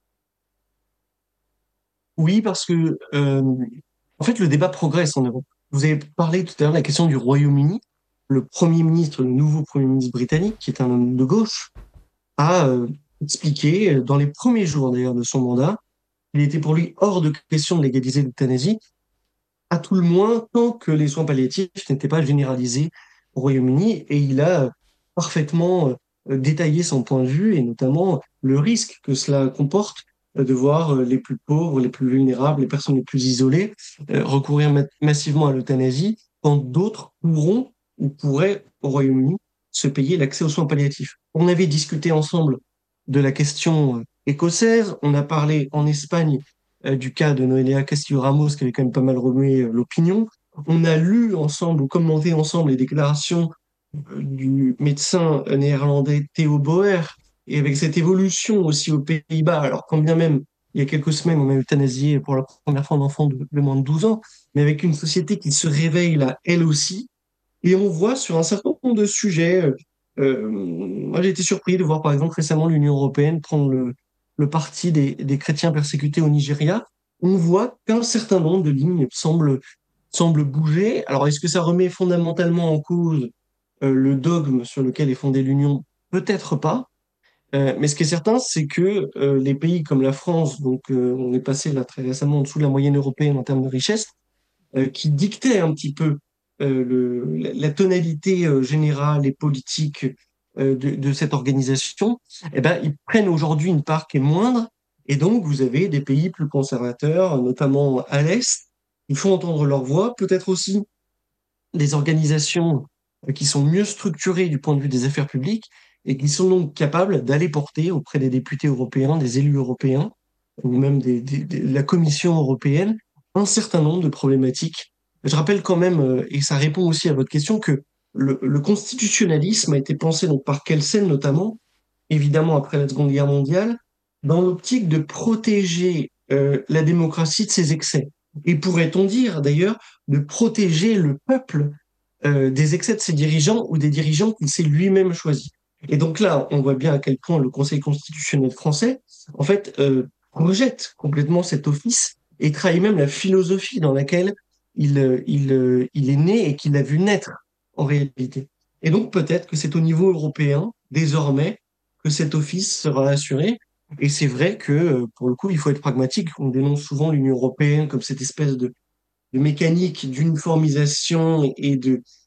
Oui, parce que en fait, le débat progresse en Europe. Vous avez parlé tout à l'heure de la question du Royaume-Uni. Le nouveau Premier ministre britannique, qui est un homme de gauche, a expliqué, dans les premiers jours d'ailleurs de son mandat, qu'il était pour lui hors de question de légaliser l'euthanasie, à tout le moins tant que les soins palliatifs n'étaient pas généralisés au Royaume-Uni. Et il a parfaitement détaillé son point de vue, et notamment le risque que cela comporte de voir les plus pauvres, les plus vulnérables, les personnes les plus isolées recourir massivement à l'euthanasie, quand d'autres pourront ou pourraient au Royaume-Uni se payer l'accès aux soins palliatifs. On avait discuté ensemble de la question écossaise, on a parlé en Espagne du cas de Noelia Castillo-Ramos, qui avait quand même pas mal remué l'opinion. On a lu ensemble ou commenté ensemble les déclarations du médecin néerlandais Theo Boer, et avec cette évolution aussi aux Pays-Bas, alors quand bien même il y a quelques semaines on a euthanasié pour la première fois un enfant de moins de 12 ans, mais avec une société qui se réveille là, elle aussi, et on voit sur un certain nombre de sujets, moi j'ai été surpris de voir par exemple récemment l'Union européenne prendre le parti des chrétiens persécutés au Nigeria. On voit qu'un certain nombre de lignes semblent bouger. Alors est-ce que ça remet fondamentalement en cause le dogme sur lequel est fondée l'Union? Peut-être pas. Mais ce qui est certain, c'est que les pays comme la France, donc on est passé là très récemment en dessous de la moyenne européenne en termes de richesse, qui dictait un petit peu la tonalité générale et politique de cette organisation, eh ben, ils prennent aujourd'hui une part qui est moindre. Et donc, vous avez des pays plus conservateurs, notamment à l'Est, qui font entendre leur voix, peut-être aussi des organisations qui sont mieux structurées du point de vue des affaires publiques et qui sont donc capables d'aller porter auprès des députés européens, des élus européens, ou même de la Commission européenne, un certain nombre de problématiques. Je rappelle quand même, et ça répond aussi à votre question, que le constitutionnalisme a été pensé donc par Kelsen notamment, évidemment après la Seconde Guerre mondiale, dans l'optique de protéger la démocratie de ses excès. Et pourrait-on dire d'ailleurs de protéger le peuple des excès de ses dirigeants ou des dirigeants qu'il s'est lui-même choisi. Et donc là, on voit bien à quel point le Conseil constitutionnel français, en fait, rejette complètement cet office et trahit même la philosophie dans laquelle il est né et qu'il a vu naître en réalité. Et donc peut-être que c'est au niveau européen, désormais, que cet office sera assuré. Et c'est vrai que, pour le coup, il faut être pragmatique. On dénonce souvent l'Union européenne comme cette espèce de mécanique d'uniformisation et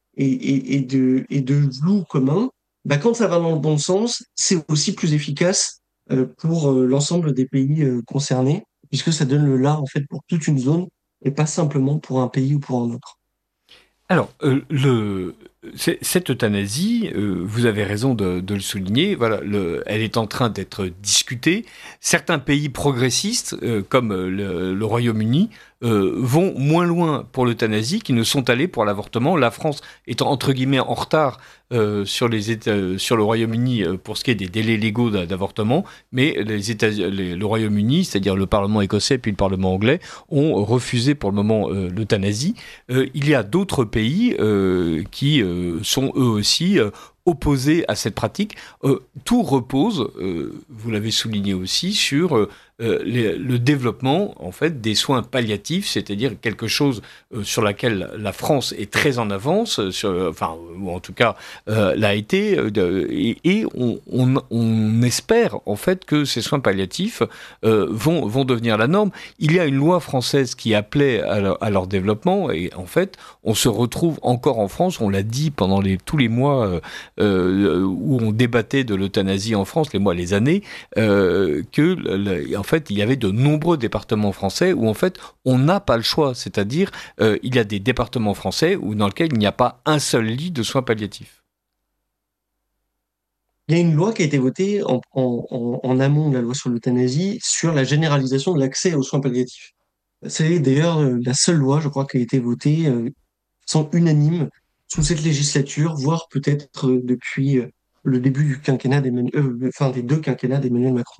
de flou commun. Bah, quand ça va dans le bon sens, c'est aussi plus efficace pour l'ensemble des pays concernés, puisque ça donne le là en fait pour toute une zone et pas simplement pour un pays ou pour un autre. Alors, cette euthanasie, vous avez raison de le souligner, voilà, elle est en train d'être discutée. Certains pays progressistes, comme le Royaume-Uni, vont moins loin pour l'euthanasie qu'ils ne sont allés pour l'avortement. La France étant entre guillemets en retard sur le Royaume-Uni pour ce qui est des délais légaux d'avortement, mais le Royaume-Uni, c'est-à-dire le Parlement écossais puis le Parlement anglais, ont refusé pour le moment l'euthanasie. Il y a d'autres pays qui sont eux aussi opposés à cette pratique. Tout repose, vous l'avez souligné aussi, sur le développement en fait des soins palliatifs, c'est-à-dire quelque chose sur laquelle la France est très en avance, ou en tout cas l'a été, et on espère en fait que ces soins palliatifs vont devenir la norme. Il y a une loi française qui appelait à leur développement, et en fait on se retrouve encore en France, on l'a dit pendant tous les mois où on débattait de l'euthanasie en France, les années, en fait, il y avait de nombreux départements français où en fait on n'a pas le choix, c'est-à-dire il y a des départements français dans lesquels il n'y a pas un seul lit de soins palliatifs. Il y a une loi qui a été votée en amont de la loi sur l'euthanasie sur la généralisation de l'accès aux soins palliatifs. C'est d'ailleurs la seule loi, je crois, qui a été votée sans unanime sous cette législature, voire peut-être depuis le début du quinquennat des deux quinquennats d'Emmanuel Macron.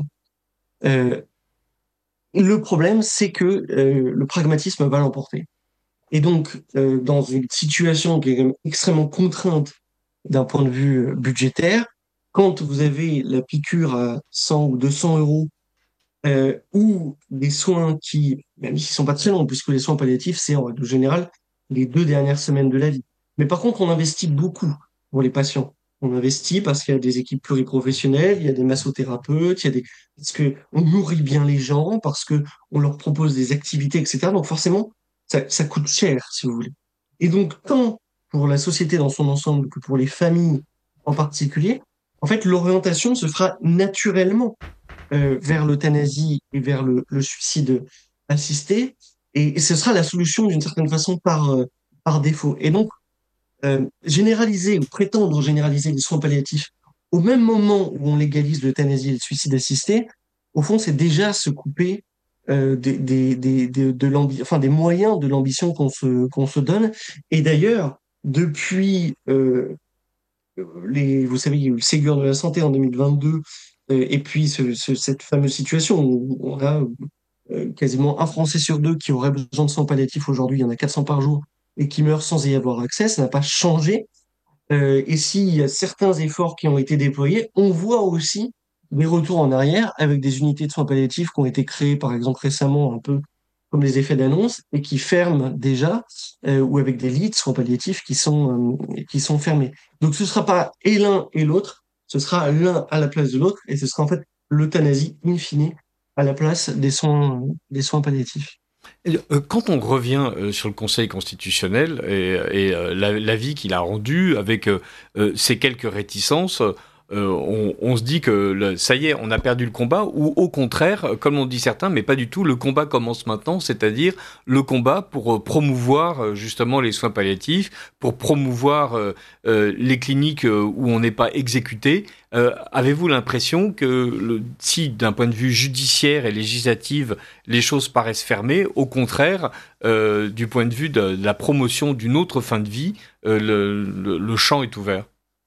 Le problème, c'est que le pragmatisme va l'emporter. Et donc, dans une situation qui est quand même extrêmement contrainte d'un point de vue budgétaire, quand vous avez la piqûre à 100 ou 200 euros, ou des soins qui, même s'ils sont pas très longs, puisque les soins palliatifs, c'est en règle générale les 2 dernières semaines de la vie. Mais par contre, on investit beaucoup pour les patients. On investit parce qu'il y a des équipes pluriprofessionnelles, il y a des massothérapeutes, parce que on nourrit bien les gens, parce que on leur propose des activités, etc. Donc forcément, ça coûte cher, si vous voulez. Et donc, tant pour la société dans son ensemble que pour les familles en particulier, en fait, l'orientation se fera naturellement vers l'euthanasie et vers le suicide assisté, et ce sera la solution d'une certaine façon par défaut. Et donc, généraliser ou prétendre généraliser les soins palliatifs au même moment où on légalise l'euthanasie et le suicide assisté, au fond, c'est déjà se couper des moyens de l'ambition qu'on se donne. Et d'ailleurs, depuis vous savez, il y a eu le Ségur de la santé en 2022, et puis cette fameuse situation où on a quasiment un Français sur deux qui aurait besoin de soins palliatifs aujourd'hui, il y en a 400 par jour, et qui meurent sans y avoir accès, ça n'a pas changé. Et s'il y a certains efforts qui ont été déployés, on voit aussi des retours en arrière avec des unités de soins palliatifs qui ont été créées, par exemple récemment, un peu comme des effets d'annonce, et qui ferment déjà, ou avec des lits de soins palliatifs qui sont fermés. Donc ce ne sera pas et l'un et l'autre, ce sera l'un à la place de l'autre, et ce sera en fait l'euthanasie in fine à la place des soins palliatifs. Quand on revient sur le Conseil constitutionnel et l'avis qu'il a rendu avec ces quelques réticences, on se dit que ça y est, on a perdu le combat, ou au contraire, comme on dit certains, mais pas du tout, le combat commence maintenant, c'est-à-dire le combat pour promouvoir justement les soins palliatifs, pour promouvoir les cliniques où on n'est pas exécuté. Avez-vous l'impression que si d'un point de vue judiciaire et législatif, les choses paraissent fermées, au contraire, du point de vue de la promotion d'une autre fin de vie, le champ est ouvert?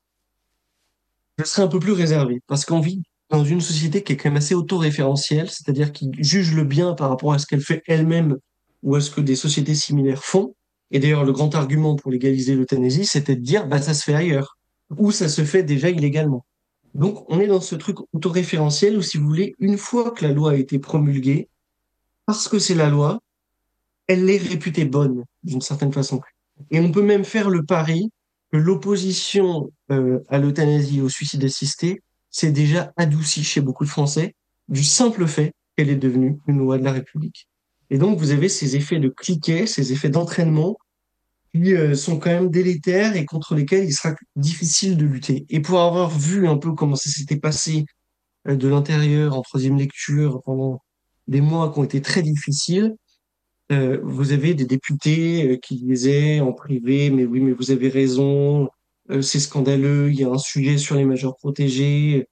Je serais un peu plus réservé, parce qu'on vit dans une société qui est quand même assez autoréférentielle, c'est-à-dire qui juge le bien par rapport à ce qu'elle fait elle-même ou à ce que des sociétés similaires font. Et d'ailleurs, le grand argument pour légaliser l'euthanasie, c'était de dire, bah, ça se fait ailleurs, ou ça se fait déjà illégalement. Donc, on est dans ce truc autoréférentiel où, si vous voulez, une fois que la loi a été promulguée, parce que c'est la loi, elle est réputée bonne, d'une certaine façon. Et on peut même faire le pari que l'opposition à l'euthanasie et au suicide assisté s'est déjà adoucie chez beaucoup de Français du simple fait qu'elle est devenue une loi de la République. Et donc, vous avez ces effets de cliquet, ces effets d'entraînement qui sont quand même délétères et contre lesquels il sera difficile de lutter. Et pour avoir vu un peu comment ça s'était passé de l'intérieur en troisième lecture pendant des mois qui ont été très difficiles, vous avez des députés qui disaient en privé, mais oui, mais vous avez raison, c'est scandaleux, il y a un sujet sur les majeurs protégés,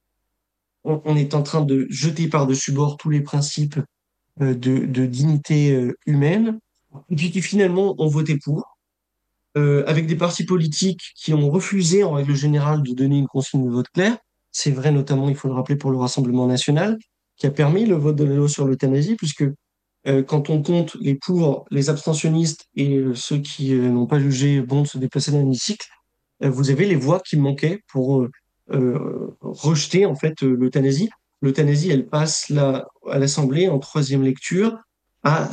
on est en train de jeter par-dessus bord tous les principes de dignité humaine, et puis qui finalement ont voté pour, avec des partis politiques qui ont refusé en règle générale de donner une consigne de vote claire. C'est vrai notamment, il faut le rappeler, pour le Rassemblement national, qui a permis le vote de la loi sur l'euthanasie, puisque quand on compte les pour, les abstentionnistes et ceux qui n'ont pas jugé bon de se déplacer dans l'hémicycle, vous avez les voix qui manquaient pour rejeter en fait l'euthanasie. l'euthanasie, elle passe là, à l'Assemblée en troisième lecture à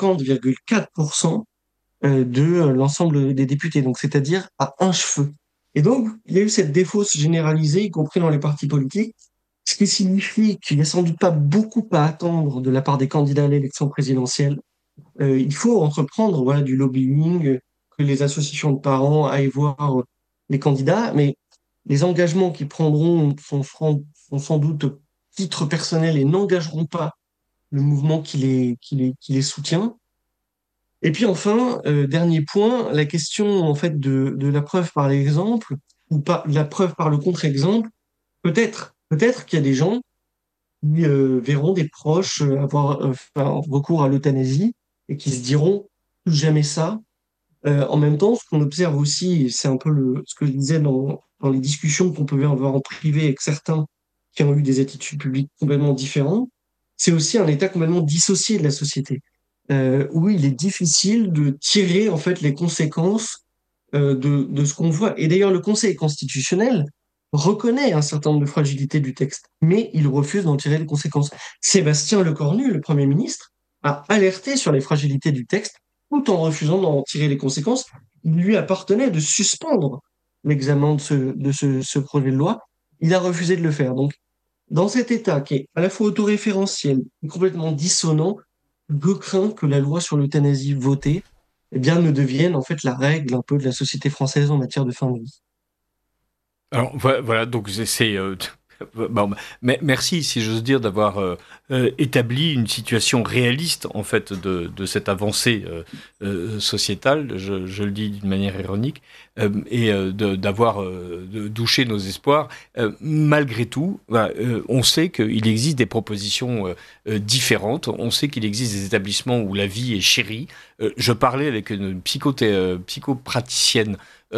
50,4% de l'ensemble des députés, donc c'est-à-dire à un cheveu. Et donc, il y a eu cette défausse généralisée, y compris dans les partis politiques, ce qui signifie qu'il n'y a sans doute pas beaucoup à attendre de la part des candidats à l'élection présidentielle. Il faut entreprendre voilà, du lobbying, que les associations de parents aillent voir les candidats, mais les engagements qu'ils prendront sont sans doute titre personnel et n'engageront pas le mouvement qui les soutient. Et puis enfin, dernier point, la question en fait de la preuve par l'exemple ou pas la preuve par le contre-exemple. Peut-être qu'il y a des gens qui verront des proches avoir recours à l'euthanasie et qui se diront plus jamais ça. En même temps, ce qu'on observe aussi, et c'est un peu ce que je disais dans les discussions qu'on pouvait avoir en privé avec certains qui ont eu des attitudes publiques complètement différentes, c'est aussi un état complètement dissocié de la société, où il est difficile de tirer en fait les conséquences de ce qu'on voit. Et d'ailleurs, le Conseil constitutionnel reconnaît un certain nombre de fragilités du texte, mais il refuse d'en tirer les conséquences. Sébastien Lecornu, le Premier ministre, a alerté sur les fragilités du texte tout en refusant d'en tirer les conséquences. Il lui appartenait de suspendre l'examen de ce projet de loi. Il a refusé de le faire. Donc, dans cet état qui est à la fois autoréférentiel et complètement dissonant, je crains que la loi sur l'euthanasie votée bien, ne devienne en fait la règle un peu de la société française en matière de fin de vie. Alors voilà, donc c'est bon, merci, si j'ose dire, d'avoir établi une situation réaliste en fait de cette avancée sociétale. Je le dis d'une manière ironique, et d'avoir douché nos espoirs. Malgré tout, voilà, on sait qu'il existe des propositions différentes. On sait qu'il existe des établissements où la vie est chérie. Je parlais avec une psychopraticienne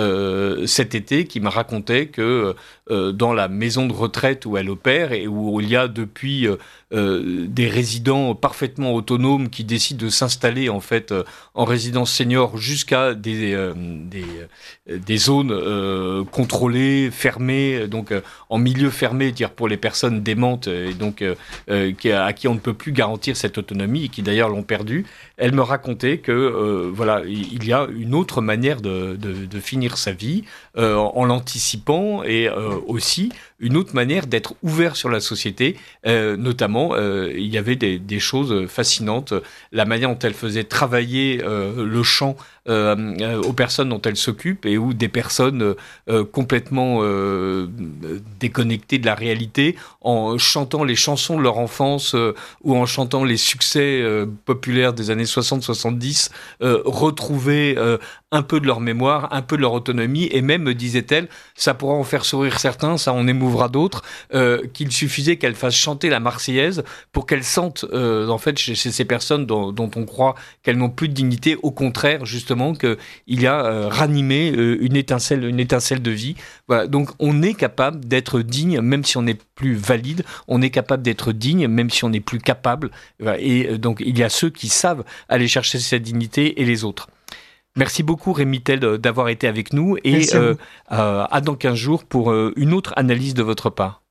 cet été qui m'a raconté que dans la maison de retraite où elle opère et où il y a depuis des résidents parfaitement autonomes qui décident de s'installer en fait en résidence senior jusqu'à des zones contrôlées, fermées, donc en milieu fermé, dire pour les personnes démentes et donc à qui on ne peut plus garantir cette autonomie et qui d'ailleurs l'ont perdue. Elle me racontait que voilà, il y a une autre manière de finir sa vie en l'anticipant et aussi une autre manière d'être ouvert sur la société. Notamment, il y avait des choses fascinantes, la manière dont elle faisait travailler le chant aux personnes dont elle s'occupe et où des personnes complètement déconnectées de la réalité, en chantant les chansons de leur enfance ou en chantant les succès populaires des années 60-70, retrouver un peu de leur mémoire, un peu de leur autonomie, et même, me disait-elle, ça pourra en faire sourire certains, ça en émouvra d'autres, qu'il suffisait qu'elle fasse chanter la Marseillaise pour qu'elle sente, en fait, chez ces personnes dont on croit qu'elles n'ont plus de dignité, au contraire, justement, qu'il y a ranimé une étincelle de vie. Voilà. Donc, on est capable d'être digne, même si on n'est plus valide, on est capable d'être digne, même si on n'est plus capable. Voilà. Et donc, il y a ceux qui savent aller chercher cette dignité et les autres. Merci beaucoup Rémi Tel d'avoir été avec nous et à dans 15 jours pour une autre analyse de votre part.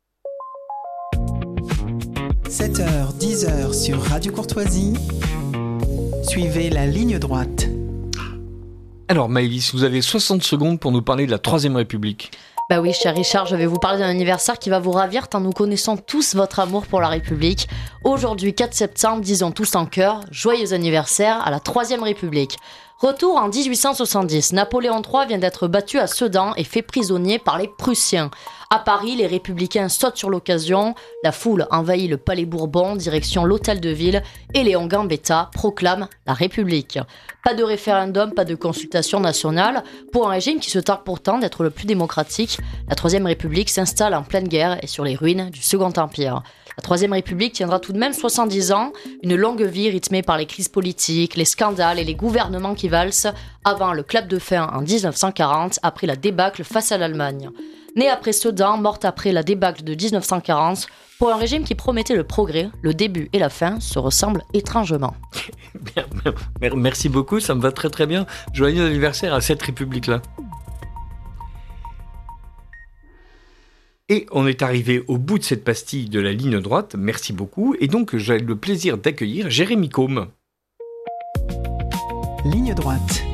7h, 10h sur Radio Courtoisie. Suivez la ligne droite. Alors Maëlys, vous avez 60 secondes pour nous parler de la Troisième République. Bah oui, cher Richard, je vais vous parler d'un anniversaire qui va vous ravir tant nous connaissons tous votre amour pour la République. Aujourd'hui, 4 septembre, disons tous en chœur, joyeux anniversaire à la Troisième République. Retour en 1870, Napoléon III vient d'être battu à Sedan et fait prisonnier par les Prussiens. À Paris, les Républicains sautent sur l'occasion, la foule envahit le Palais Bourbon, direction l'Hôtel de Ville, et Léon Gambetta proclame la République. Pas de référendum, pas de consultation nationale. Pour un régime qui se targue pourtant d'être le plus démocratique, la Troisième République s'installe en pleine guerre et sur les ruines du Second Empire. La Troisième République tiendra tout de même 70 ans, une longue vie rythmée par les crises politiques, les scandales et les gouvernements qui valsent, avant le clap de fin en 1940, après la débâcle face à l'Allemagne. Née après Sedan, morte après la débâcle de 1940, pour un régime qui promettait le progrès, le début et la fin se ressemblent étrangement. Merci beaucoup, ça me va très très bien. Joyeux anniversaire à cette République-là. Et on est arrivé au bout de cette pastille de la ligne droite, merci beaucoup. Et donc j'ai le plaisir d'accueillir Jérémy Combe. Ligne droite.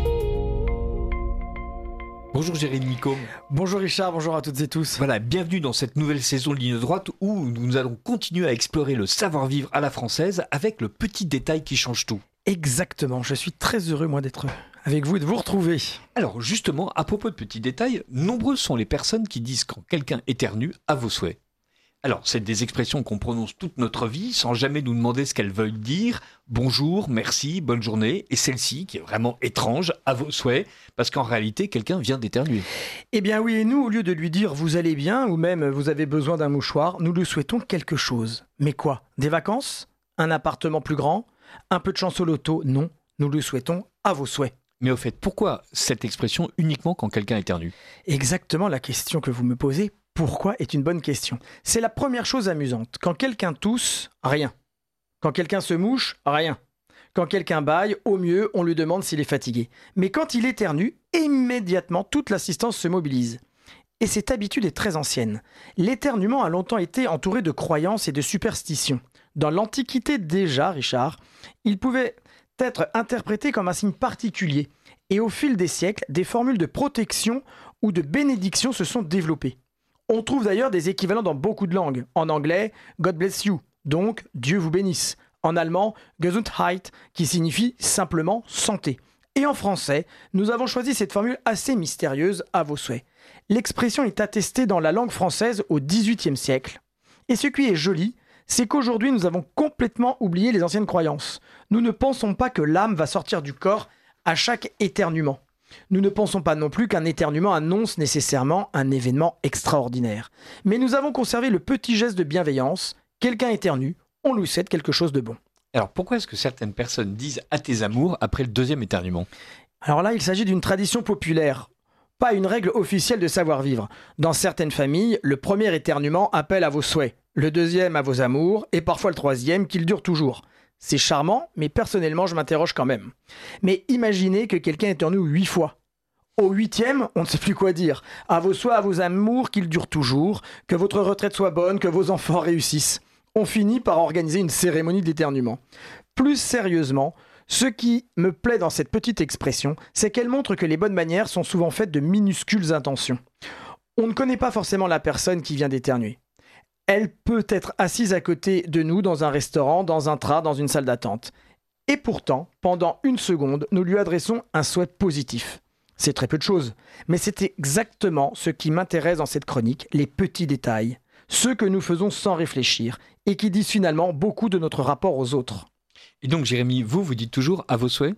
Bonjour Jérémy Combe. Bonjour Richard, bonjour à toutes et tous. Voilà, bienvenue dans cette nouvelle saison de Ligne droite où nous allons continuer à explorer le savoir-vivre à la française avec le petit détail qui change tout. Exactement, je suis très heureux moi d'être avec vous et de vous retrouver. Alors justement, à propos de petits détails, nombreuses sont les personnes qui disent quand quelqu'un éternue à vos souhaits. Alors, c'est des expressions qu'on prononce toute notre vie sans jamais nous demander ce qu'elles veulent dire. Bonjour, merci, bonne journée. Et celle-ci, qui est vraiment étrange, à vos souhaits, parce qu'en réalité, quelqu'un vient d'éternuer. Eh bien oui, et nous, au lieu de lui dire « vous allez bien » ou même « vous avez besoin d'un mouchoir », nous lui souhaitons quelque chose. Mais quoi ? Des vacances ? Un appartement plus grand ? Un peu de chance au loto ? Non, nous lui souhaitons à vos souhaits. Mais au fait, pourquoi cette expression uniquement quand quelqu'un éternue ? Exactement la question que vous me posez. Pourquoi est une bonne question. C'est la première chose amusante. Quand quelqu'un tousse, rien. Quand quelqu'un se mouche, rien. Quand quelqu'un bâille, au mieux, on lui demande s'il est fatigué. Mais quand il éternue, immédiatement, toute l'assistance se mobilise. Et cette habitude est très ancienne. L'éternuement a longtemps été entouré de croyances et de superstitions. Dans l'Antiquité déjà, Richard, il pouvait être interprété comme un signe particulier. Et au fil des siècles, des formules de protection ou de bénédiction se sont développées. On trouve d'ailleurs des équivalents dans beaucoup de langues. En anglais, God bless you, donc Dieu vous bénisse. En allemand, Gesundheit, qui signifie simplement santé. Et en français, nous avons choisi cette formule assez mystérieuse à vos souhaits. L'expression est attestée dans la langue française au XVIIIe siècle. Et ce qui est joli, c'est qu'aujourd'hui nous avons complètement oublié les anciennes croyances. Nous ne pensons pas que l'âme va sortir du corps à chaque éternuement. Nous ne pensons pas non plus qu'un éternuement annonce nécessairement un événement extraordinaire. Mais nous avons conservé le petit geste de bienveillance. Quelqu'un éternue, on lui souhaite quelque chose de bon. Alors pourquoi est-ce que certaines personnes disent à tes amours après le deuxième éternuement ? Alors là, il s'agit d'une tradition populaire, pas une règle officielle de savoir-vivre. Dans certaines familles, le premier éternuement appelle à vos souhaits, le deuxième à vos amours et parfois le troisième qu'il dure toujours. C'est charmant, mais personnellement, je m'interroge quand même. Mais imaginez que quelqu'un éternue 8 fois. Au 8e, on ne sait plus quoi dire. À vos souhaits, à vos amours, qu'ils durent toujours, que votre retraite soit bonne, que vos enfants réussissent. On finit par organiser une cérémonie d'éternuement. Plus sérieusement, ce qui me plaît dans cette petite expression, c'est qu'elle montre que les bonnes manières sont souvent faites de minuscules intentions. On ne connaît pas forcément la personne qui vient d'éternuer. Elle peut être assise à côté de nous dans un restaurant, dans un train, dans une salle d'attente. Et pourtant, pendant une seconde, nous lui adressons un souhait positif. C'est très peu de choses, mais c'est exactement ce qui m'intéresse dans cette chronique, les petits détails, ceux que nous faisons sans réfléchir et qui disent finalement beaucoup de notre rapport aux autres. Et donc Jérémy, vous dites toujours à vos souhaits ?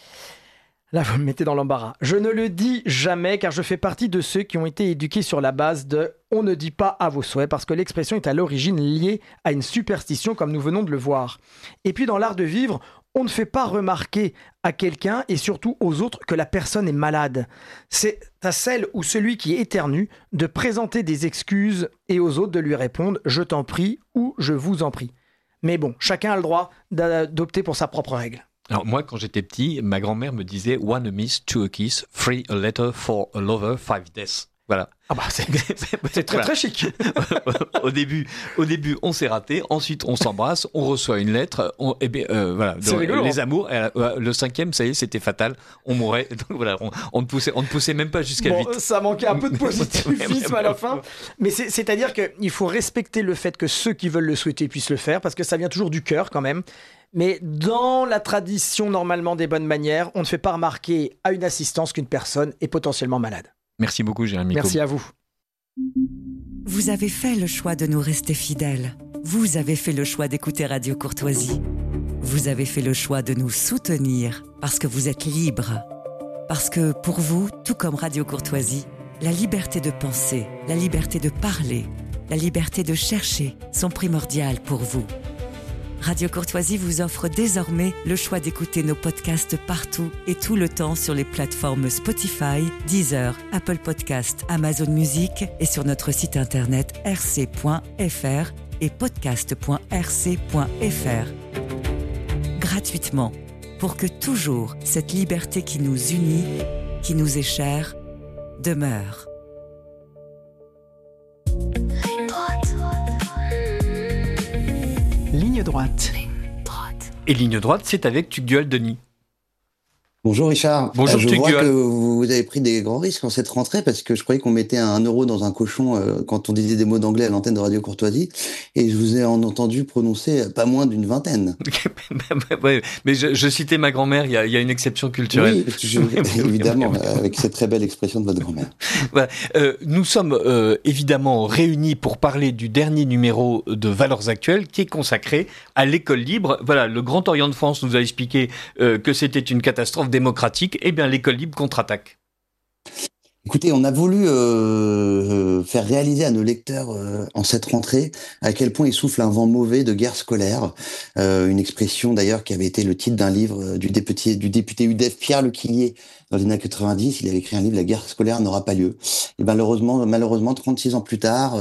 Là, vous me mettez dans l'embarras. Je ne le dis jamais car je fais partie de ceux qui ont été éduqués sur la base de « on ne dit pas à vos souhaits » parce que l'expression est à l'origine liée à une superstition comme nous venons de le voir. Et puis dans l'art de vivre, on ne fait pas remarquer à quelqu'un et surtout aux autres que la personne est malade. C'est à celle ou celui qui éternue de présenter des excuses et aux autres de lui répondre « je t'en prie » ou « je vous en prie ». Mais bon, chacun a le droit d'opter pour sa propre règle. Alors moi, quand j'étais petit, ma grand-mère me disait « One a miss, two a kiss, three a letter, four a lover, five deaths ». Voilà. Ah bah c'est très très chic. au début, on s'est raté. Ensuite, on s'embrasse, on reçoit une lettre. Voilà. C'est rigolo. Les amours. Le 5e, ça y est, c'était fatal. On mourait. Donc voilà, on ne poussait même pas jusqu'à 8. Ça manquait un peu de positivisme à la fin. Mais c'est-à-dire qu'il faut respecter le fait que ceux qui veulent le souhaiter puissent le faire, parce que ça vient toujours du cœur quand même. Mais dans la tradition normalement des bonnes manières, on ne fait pas remarquer à une assistance qu'une personne est potentiellement malade. Merci beaucoup, Jérémy. Merci à vous. Vous avez fait le choix de nous rester fidèles. Vous avez fait le choix d'écouter Radio Courtoisie. Vous avez fait le choix de nous soutenir parce que vous êtes libres. Parce que pour vous, tout comme Radio Courtoisie, la liberté de penser, la liberté de parler, la liberté de chercher sont primordiales pour vous. Radio Courtoisie vous offre désormais le choix d'écouter nos podcasts partout et tout le temps sur les plateformes Spotify, Deezer, Apple Podcasts, Amazon Music et sur notre site internet rc.fr et podcast.rc.fr. Gratuitement, pour que toujours cette liberté qui nous unit, qui nous est chère, demeure. Ligne droite. Et Ligne droite, c'est avec Tugdual Denis. Bonjour Richard. Bonjour Je vois Tugdual. que vous avez pris des grands risques en cette rentrée parce que je croyais qu'on mettait 1 euro dans un cochon quand on disait des mots d'anglais à l'antenne de Radio Courtoisie et je vous ai entendu prononcer pas moins d'une vingtaine. Ouais, mais je citais ma grand-mère, il y a une exception culturelle. Oui, évidemment, avec cette très belle expression de votre grand-mère. Voilà. Nous sommes évidemment réunis pour parler du dernier numéro de Valeurs Actuelles qui est consacré à l'école libre. Voilà, le Grand Orient de France nous a expliqué que c'était une catastrophe démocratique. Eh bien, l'école libre contre-attaque. Écoutez, on a voulu faire réaliser à nos lecteurs en cette rentrée à quel point il souffle un vent mauvais de guerre scolaire, une expression d'ailleurs qui avait été le titre d'un livre du député UDEF Pierre Lequillier dans les années 90. Il avait écrit un livre, La guerre scolaire n'aura pas lieu. Et malheureusement, 36 ans plus tard,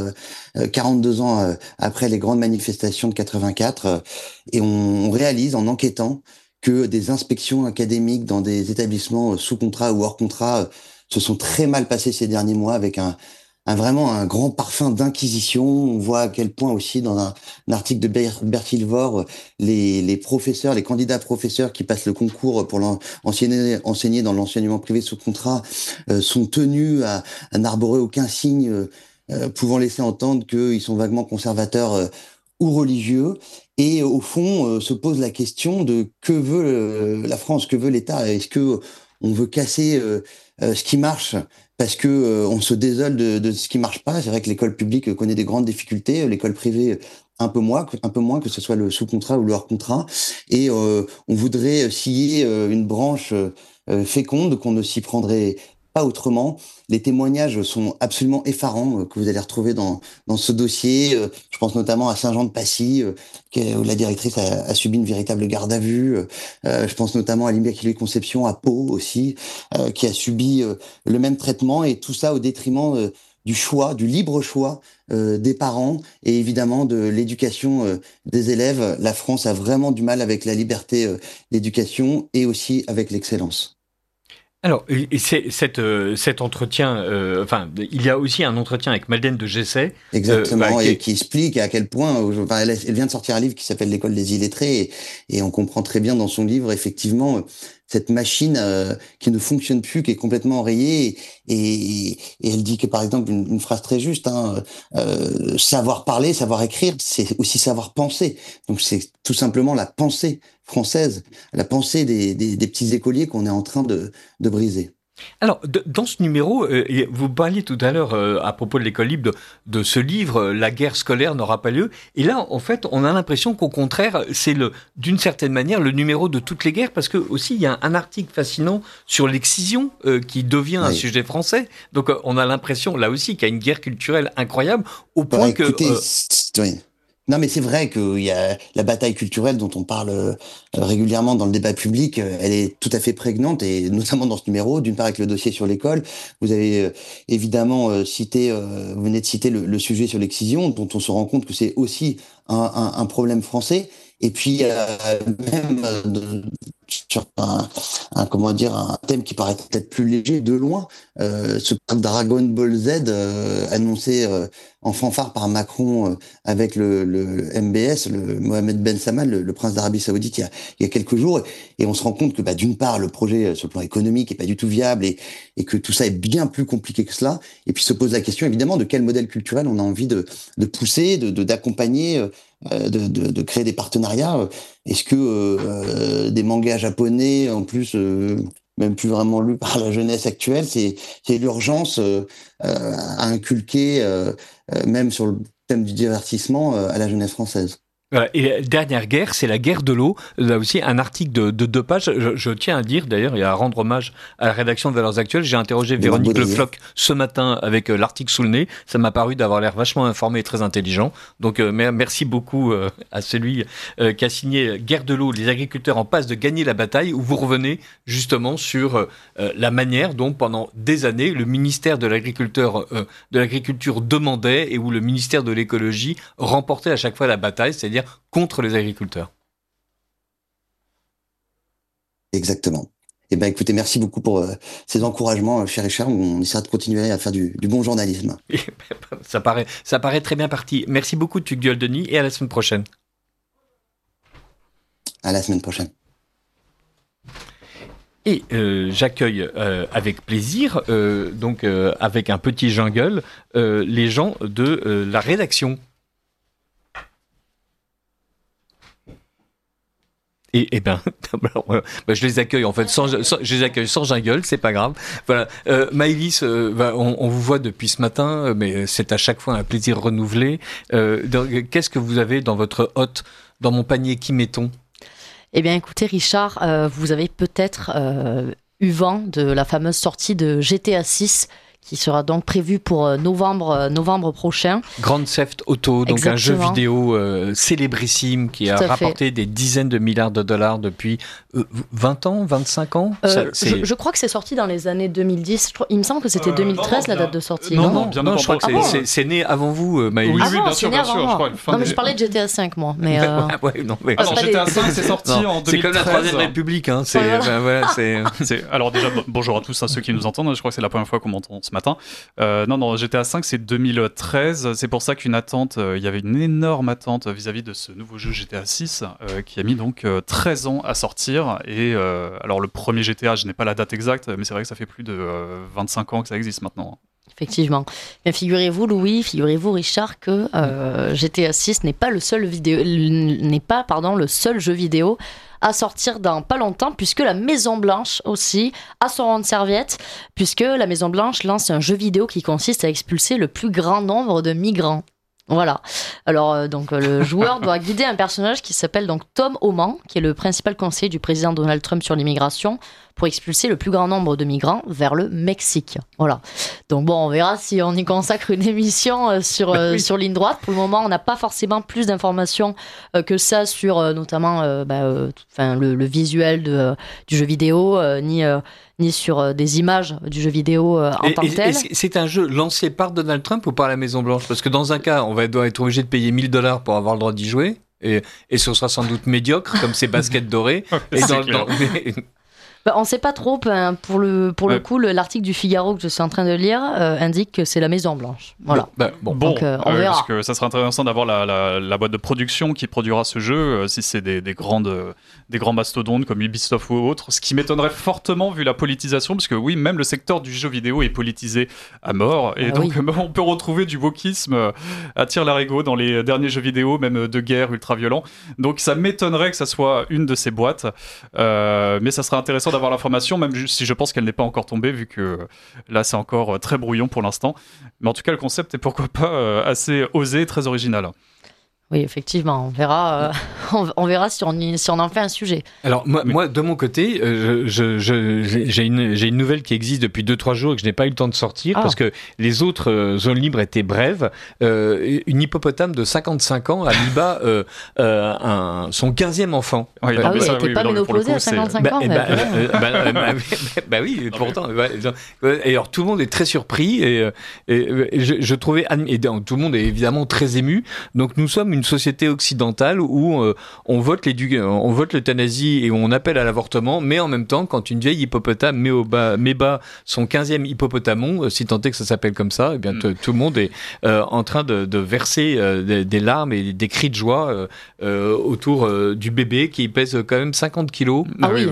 42 ans après les grandes manifestations de 84, et on réalise en enquêtant que des inspections académiques dans des établissements sous contrat ou hors contrat se sont très mal passées ces derniers mois avec vraiment un grand parfum d'inquisition. On voit à quel point aussi dans un article de Bertil Vore, les professeurs, les candidats professeurs qui passent le concours pour enseigner dans l'enseignement privé sous contrat sont tenus à n'arborer aucun signe pouvant laisser entendre qu'ils sont vaguement conservateurs ou religieux. Et au fond, se pose la question de que veut la France, que veut l'État. Est-ce que on veut casser ce qui marche parce que on se désole de ce qui marche pas? C'est vrai que l'école publique connaît des grandes difficultés, l'école privée un peu moins, que ce soit le sous-contrat ou le hors-contrat. Et on voudrait scier une branche féconde qu'on ne s'y prendrait pas autrement. Les témoignages sont absolument effarants que vous allez retrouver dans ce dossier. Je pense notamment à Saint-Jean-de-Passy, où la directrice a subi une véritable garde à vue. Je pense notamment à l'Immaculée Conception à Pau aussi, qui a subi le même traitement, et tout ça au détriment du libre choix des parents et évidemment de l'éducation des élèves. La France a vraiment du mal avec la liberté d'éducation et aussi avec l'excellence. Alors, et cet entretien, il y a aussi un entretien avec Madeleine de Gessé. Exactement, et qui explique à quel point, elle vient de sortir un livre qui s'appelle L'école des illettrés, et on comprend très bien dans son livre, effectivement, cette machine qui ne fonctionne plus, qui est complètement enrayée, et elle dit que, par exemple, une phrase très juste, savoir parler, savoir écrire, c'est aussi savoir penser. Donc c'est tout simplement la pensée française, la pensée des petits écoliers qu'on est en train de briser. Alors, dans ce numéro, vous parliez tout à l'heure à propos de l'école libre de ce livre, La guerre scolaire n'aura pas lieu. Et là, en fait, on a l'impression qu'au contraire, c'est d'une certaine manière le numéro de toutes les guerres, parce que aussi il y a un article fascinant sur l'excision qui devient un sujet français. Donc, on a l'impression là aussi qu'il y a une guerre culturelle incroyable au point oui. Non, mais c'est vrai qu'il y a la bataille culturelle dont on parle régulièrement dans le débat public. Elle est tout à fait prégnante, et notamment dans ce numéro. D'une part, avec le dossier sur l'école, vous avez évidemment vous venez de citer le sujet sur l'excision, dont on se rend compte que c'est aussi un problème français. Et puis même sur un thème qui paraît peut-être plus léger de loin, ce Dragon Ball Z annoncé en fanfare par Macron avec le MBS, le Mohamed Ben Salman, le prince d'Arabie Saoudite, il y a quelques jours, et on se rend compte que d'une part le projet sur le plan économique est pas du tout viable, et que tout ça est bien plus compliqué que cela. Et puis se pose la question évidemment de quel modèle culturel on a envie de pousser, d'accompagner, de créer des partenariats. Est-ce que des mangas japonais, en plus même plus vraiment lus par la jeunesse actuelle, c'est l'urgence à inculquer, même sur le thème du divertissement, à la jeunesse française. Voilà. Et la dernière guerre, c'est la guerre de l'eau. Là aussi, un article de 2 pages. Je tiens à dire, d'ailleurs, et à rendre hommage à la rédaction de Valeurs Actuelles. J'ai interrogé Véronique Le Floch ce matin avec l'article sous le nez. Ça m'a paru d'avoir l'air vachement informé et très intelligent. Donc, merci beaucoup à celui qui a signé Guerre de l'eau, les agriculteurs en passe de gagner la bataille, où vous revenez justement sur la manière dont, pendant des années, le ministère de l'agriculture demandait, et où le ministère de l'écologie remportait à chaque fois la bataille, c'est-à-dire contre les agriculteurs. Exactement. Eh ben, écoutez, merci beaucoup pour ces encouragements, cher Richard. On essaiera de continuer à faire du bon journalisme. Ça paraît très bien parti. Merci beaucoup, Tugdual Denis, et à la semaine prochaine. À la semaine prochaine. Et j'accueille avec plaisir, avec un petit jungle, les gens de la rédaction. Et je les accueille en fait je les accueille sans jungle, c'est pas grave. Voilà, Maëlys, on vous voit depuis ce matin, mais c'est à chaque fois un plaisir renouvelé. Qu'est-ce que vous avez dans votre hotte, dans mon panier, qui mettons ? Eh bien, écoutez, Richard, vous avez peut-être eu vent de la fameuse sortie de GTA 6 qui sera donc prévue pour novembre prochain. Grand Theft Auto, donc un jeu vidéo célébrissime qui a rapporté des dizaines de milliards de dollars depuis 20 ans, 25 ans je crois que c'est sorti dans les années 2010. Il me semble que c'était 2013 la date de sortie. Non, je crois que c'est né avant vous, Maëlys. Oui, bien sûr, je crois. Non, mais je parlais de GTA 5, moi. Mais alors, GTA 5, c'est sorti en 2013. C'est comme la Troisième République. Hein. Alors déjà, bonjour à tous, à ceux qui nous entendent. Je crois que c'est la première fois qu'on m'entend ce matin. Non, GTA 5, c'est 2013. C'est pour ça qu'une attente, il y avait une énorme attente vis-à-vis de ce nouveau jeu GTA 6 qui a mis donc 13 ans à sortir. Et alors, le premier GTA, je n'ai pas la date exacte, mais c'est vrai que ça fait plus de 25 ans que ça existe maintenant. Effectivement. Mais figurez-vous, Louis, Richard, que GTA 6 n'est pas le seul jeu vidéo à sortir dans pas longtemps, puisque la Maison Blanche aussi a son rond de serviette, puisque la Maison Blanche lance un jeu vidéo qui consiste à expulser le plus grand nombre de migrants. Voilà. Alors, donc, le joueur doit guider un personnage qui s'appelle donc Tom Homan, qui est le principal conseiller du président Donald Trump sur l'immigration, pour expulser le plus grand nombre de migrants vers le Mexique. Voilà. Donc bon, on verra si on y consacre une émission sur Ligne Droite. Pour le moment, on n'a pas forcément plus d'informations que ça sur notamment le visuel du jeu vidéo, ni sur des images du jeu vidéo en tant que tel. C'est un jeu lancé par Donald Trump ou par la Maison Blanche ? Parce que dans un cas, on doit être obligé de payer $1000 pour avoir le droit d'y jouer, et ce sera sans doute médiocre, comme ces baskets dorées. On ne sait pas trop. Pour le coup, l'article du Figaro que je suis en train de lire indique que c'est la Maison Blanche. Voilà. Donc, on verra. Parce que ça sera intéressant d'avoir la boîte de production qui produira ce jeu, si c'est des grands mastodontes comme Ubisoft ou autres. Ce qui m'étonnerait fortement vu la politisation, parce que oui, même le secteur du jeu vidéo est politisé à mort. Et on peut retrouver du wokisme à tire-larigot dans les derniers jeux vidéo, même de guerre ultra-violents. Donc ça m'étonnerait que ça soit une de ces boîtes. Mais ça serait intéressant d'avoir l'information, même si je pense qu'elle n'est pas encore tombée, vu que là c'est encore très brouillon pour l'instant. Mais en tout cas, le concept est pourquoi pas assez osé et très original. Oui, effectivement, on verra si on en fait un sujet. Alors moi de mon côté, j'ai une nouvelle qui existe depuis 2-3 jours et que je n'ai pas eu le temps de sortir parce que les autres zones libres étaient brèves. Une hippopotame de 55 ans a mis bas son 15e enfant. Oui, elle n'était pas ménopausée à 55 ans. Oui, pourtant. Et alors tout le monde est très surpris et je trouvais tout le monde est évidemment très ému. Donc nous sommes une société occidentale où on vote l'euthanasie et où on appelle à l'avortement, mais en même temps, quand une vieille hippopotame met bas son 15e hippopotamon, si tant est que ça s'appelle comme ça, eh bien tout le monde est en train de verser des larmes et des cris de joie autour du bébé qui pèse quand même 50 kilos. Ah oui,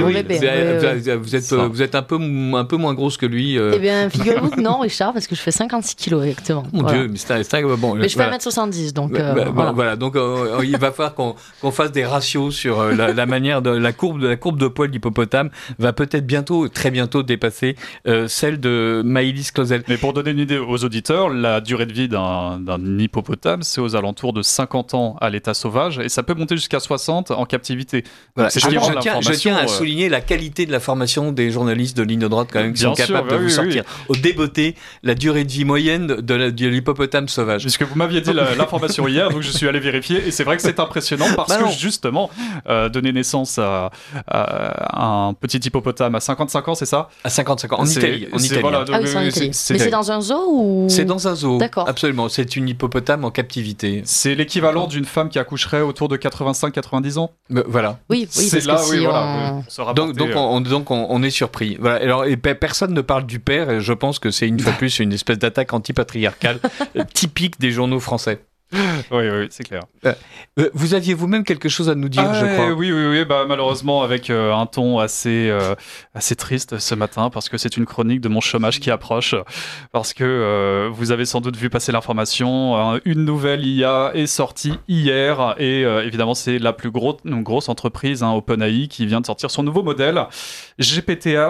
vous êtes un peu moins grosse que lui. Eh bien, figurez-vous que non, Richard, parce que je fais 56 kilos exactement. Mon Dieu, mais c'est bon. Mais je fais 1m70, donc... Voilà, donc il va falloir qu'on fasse des ratios sur la manière de la courbe de poil d'hippopotame va peut-être très bientôt dépasser celle de Maëlys Clausel. Mais pour donner une idée aux auditeurs, la durée de vie d'un hippopotame, c'est aux alentours de 50 ans à l'état sauvage et ça peut monter jusqu'à 60 en captivité. Voilà. Je tiens à souligner la qualité de la formation des journalistes de Ligne Droite quand même qui sont capables de vous sortir au débeauté la durée de vie moyenne de l'hippopotame sauvage. Puisque vous m'aviez dit l'information hier, donc je suis allé vérifier et c'est vrai que c'est impressionnant parce que justement donner naissance à un petit hippopotame à 55 ans, c'est ça ? À 55 ans, en Italie. Voilà, donc, c'est en Italie. Mais c'est dans un zoo ou... C'est dans un zoo, d'accord. Absolument, c'est une hippopotame en captivité. C'est l'équivalent d'une femme qui accoucherait autour de 85-90 ans. Voilà. Oui, c'est là, oui, voilà. Donc on est surpris. Voilà. Alors, personne ne parle du père et je pense que c'est une fois plus une espèce d'attaque antipatriarcale typique des journaux français. Oui, c'est clair. Vous aviez vous-même quelque chose à nous dire, je crois. Oui. Bah, malheureusement, avec un ton assez triste ce matin, parce que c'est une chronique de mon chômage qui approche. Parce que vous avez sans doute vu passer l'information, une nouvelle IA est sortie hier, et évidemment, c'est la plus grosse entreprise, OpenAI, qui vient de sortir son nouveau modèle, GPT-A.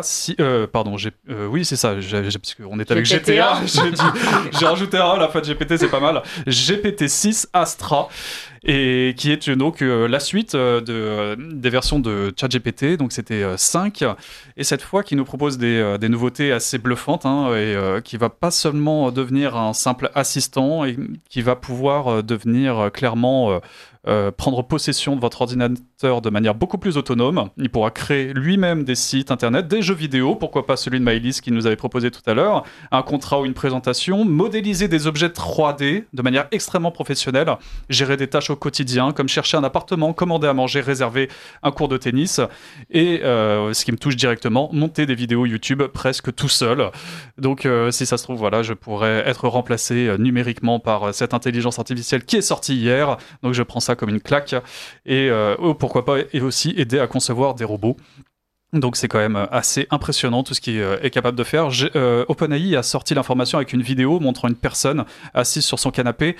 Oui, c'est ça, parce qu'on est avec GTA. J'ai rajouté un à la fin de GPT, c'est pas mal. GPT-6 Astra, et qui est donc la suite des versions de ChatGPT, donc c'était 5, et cette fois qui nous propose des nouveautés assez bluffantes, et qui va pas seulement devenir un simple assistant, et qui va pouvoir devenir clairement prendre possession de votre ordinateur de manière beaucoup plus autonome. Il pourra créer lui-même des sites internet, des jeux vidéo, pourquoi pas celui de Maëlys qui nous avait proposé tout à l'heure, un contrat ou une présentation, modéliser des objets 3D de manière extrêmement professionnelle, gérer des tâches au quotidien, comme chercher un appartement, commander à manger, réserver un cours de tennis, et ce qui me touche directement, monter des vidéos YouTube presque tout seul. Donc si ça se trouve, voilà, je pourrais être remplacé numériquement par cette intelligence artificielle qui est sortie hier, donc je prends ça comme une claque, et pourquoi pas et aussi aider à concevoir des robots. Donc c'est quand même assez impressionnant tout ce qu'il est capable de faire. OpenAI a sorti l'information avec une vidéo montrant une personne assise sur son canapé,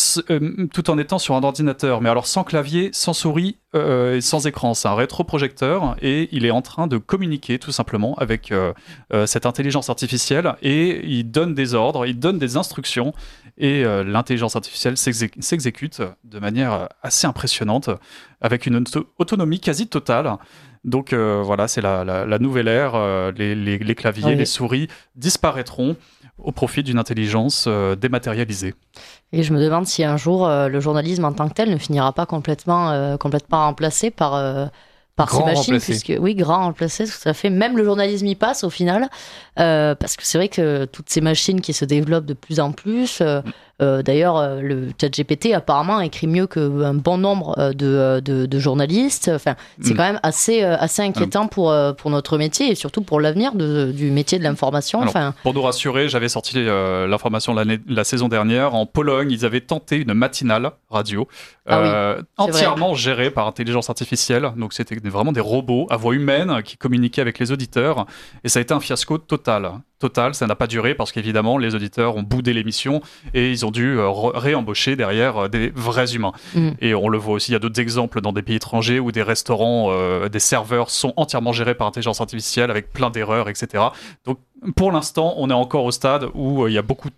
tout en étant sur un ordinateur, mais alors sans clavier, sans souris et sans écran. C'est un rétroprojecteur, et il est en train de communiquer tout simplement avec cette intelligence artificielle, et il donne des ordres, il donne des instructions, et l'intelligence artificielle s'exécute de manière assez impressionnante, avec une autonomie quasi totale. Donc voilà, c'est la nouvelle ère. Les claviers, les souris disparaîtront au profit d'une intelligence dématérialisée. Et je me demande si un jour le journalisme en tant que tel ne finira pas complètement remplacé par ces machines, puisque grand remplacé, tout à fait. Même le journalisme y passe au final, parce que c'est vrai que toutes ces machines qui se développent de plus en plus. D'ailleurs, le ChatGPT apparemment écrit mieux qu'un bon nombre de journalistes. Enfin, c'est quand même assez inquiétant pour notre métier, et surtout pour l'avenir du métier de l'information. Alors, pour nous rassurer, j'avais sorti l'information la saison dernière. En Pologne, ils avaient tenté une matinale radio entièrement gérée par intelligence artificielle. Donc c'était vraiment des robots à voix humaine qui communiquaient avec les auditeurs, et ça a été un fiasco total. Ça n'a pas duré parce qu'évidemment les auditeurs ont boudé l'émission, et ils ont dû réembaucher derrière des vrais humains. Et on le voit aussi, il y a d'autres exemples dans des pays étrangers où des restaurants, des serveurs sont entièrement gérés par intelligence artificielle avec plein d'erreurs, etc. Donc pour l'instant, on est encore au stade où il y a beaucoup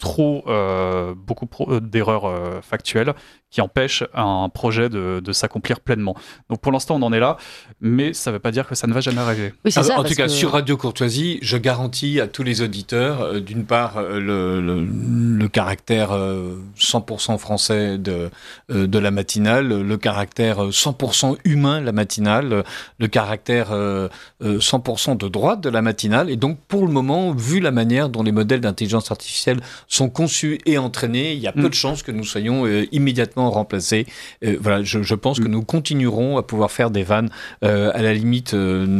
d'erreurs factuelles qui empêchent un projet de s'accomplir pleinement. Donc pour l'instant, on en est là, mais ça ne veut pas dire que ça ne va jamais arriver. Oui, c'est ça, en tout cas, sur Radio Courtoisie, je garantis à tous les auditeurs, d'une part, le caractère 100% français de la matinale, le caractère 100% humain de la matinale, le caractère 100% de droite de la matinale, et donc pour le moment, vu la manière dont les modèles d'intelligence artificielle sont conçus et entraînés, il y a peu de chances que nous soyons immédiatement remplacés. Voilà, je pense que nous continuerons à pouvoir faire des vannes à la limite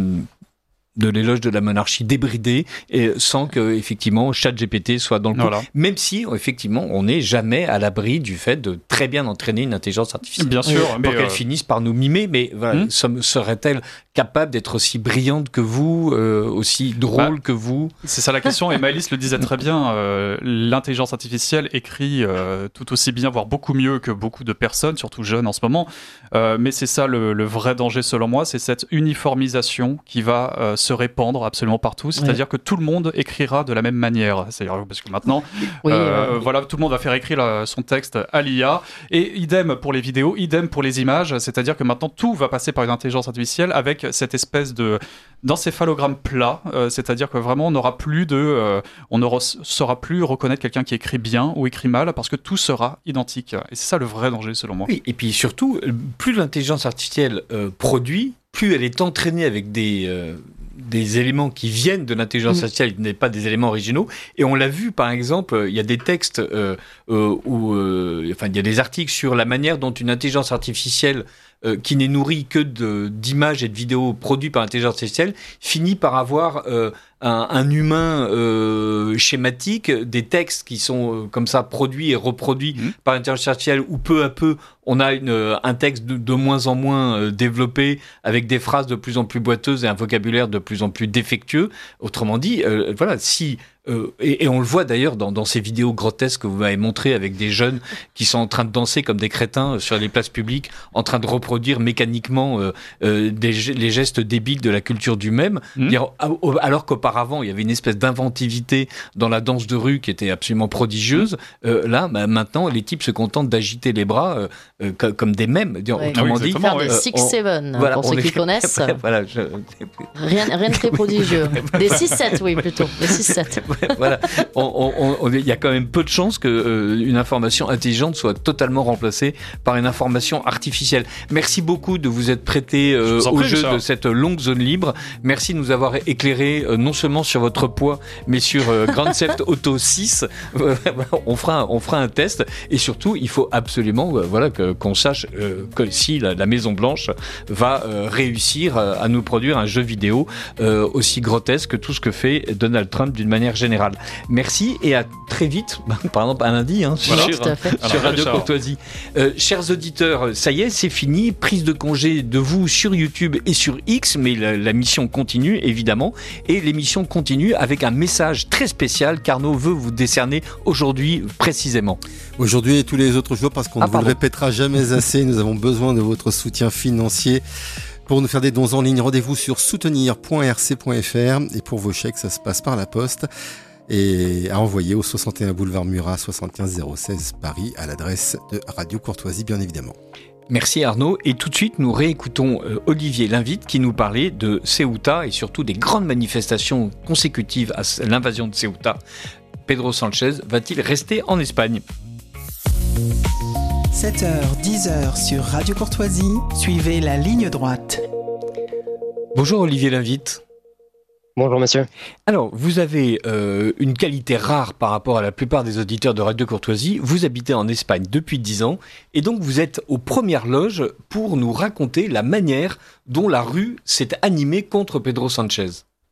de l'éloge de la monarchie débridée, et sans que effectivement ChatGPT soit dans le coup. Voilà. Même si effectivement on n'est jamais à l'abri du fait de très bien entraîner une intelligence artificielle. Bien sûr, pour qu'elle finisse par nous mimer, mais voilà, serait-elle capable d'être aussi brillante que vous, aussi drôle que vous? C'est ça la question, et Maëlys le disait très bien, l'intelligence artificielle écrit tout aussi bien, voire beaucoup mieux que beaucoup de personnes, surtout jeunes en ce moment, mais c'est ça le vrai danger selon moi, c'est cette uniformisation qui va se répandre absolument partout, c'est-à-dire que tout le monde écrira de la même manière, c'est-à-dire parce que maintenant voilà, tout le monde va faire écrire son texte à l'IA, et idem pour les vidéos, idem pour les images, c'est-à-dire que maintenant tout va passer par une intelligence artificielle avec cette espèce d'encéphalogramme plat, c'est-à-dire que vraiment on ne saura plus reconnaître quelqu'un qui écrit bien ou écrit mal, parce que tout sera identique, et c'est ça le vrai danger selon moi. Oui, et puis surtout, plus l'intelligence artificielle produit, plus elle est entraînée avec des éléments qui viennent de l'intelligence artificielle, n'est pas des éléments originaux. Et on l'a vu, par exemple, il y a des textes il y a des articles sur la manière dont une intelligence artificielle qui n'est nourrie que d'images et de vidéos produites par l'intelligence artificielle finit par avoir un humain schématique, des textes qui sont comme ça produits et reproduits par l'intelligence artificielle, où peu à peu on a un texte de moins en moins développé, avec des phrases de plus en plus boiteuses et un vocabulaire de plus en plus défectueux. Autrement dit, voilà, si et on le voit d'ailleurs dans ces vidéos grotesques que vous m'avez montrées avec des jeunes qui sont en train de danser comme des crétins sur les places publiques, en train de reproduire mécaniquement les gestes débiles de la culture du mème, alors qu'auparavant il y avait une espèce d'inventivité dans la danse de rue qui était absolument prodigieuse. Là, maintenant, les types se contentent d'agiter les bras comme des mèmes. Autrement dit, faire des 6-7, voilà, pour ceux qui connaissent. Voilà, rien de très prodigieux. Des 6-7, oui, plutôt. Des 6-7. Voilà, il y a quand même peu de chances qu'une information intelligente soit totalement remplacée par une information artificielle. Merci beaucoup de vous être prêté au jeu de cette longue zone libre. Merci de nous avoir éclairé non seulement sur votre poids, mais sur Grand Theft Auto 6. On fera un test, et surtout, il faut absolument qu'on sache que si la Maison Blanche va réussir à nous produire un jeu vidéo aussi grotesque que tout ce que fait Donald Trump d'une manière générale. Merci et à très vite, par exemple à lundi, sur Radio Courtoisie. Chers auditeurs, ça y est, c'est fini. Prise de congé de vous sur YouTube et sur X, mais la mission continue évidemment, et l'émission continue avec un message très spécial qu'Arnaud veut vous décerner aujourd'hui précisément. Aujourd'hui et tous les autres jours, parce qu'on ne vous le répétera jamais assez, nous avons besoin de votre soutien financier. Pour nous faire des dons en ligne, rendez-vous sur soutenir.rc.fr, et pour vos chèques, ça se passe par la poste et à envoyer au 61 boulevard Murat 75 016 Paris, à l'adresse de Radio Courtoisie bien évidemment. Merci Arnaud, et tout de suite nous réécoutons Olivier Linvite qui nous parlait de Ceuta et surtout des grandes manifestations consécutives à l'invasion de Ceuta. Pedro Sanchez va-t-il rester en Espagne ? 7h, 10h sur Radio Courtoisie, suivez la ligne droite. Bonjour Olivier Linvite. Bonjour monsieur. Alors, vous avez une qualité rare par rapport à la plupart des auditeurs de Radio Courtoisie. Vous habitez en Espagne depuis 10 ans, et donc vous êtes aux premières loges pour nous raconter la manière dont la rue s'est animée contre Pedro Sanchez.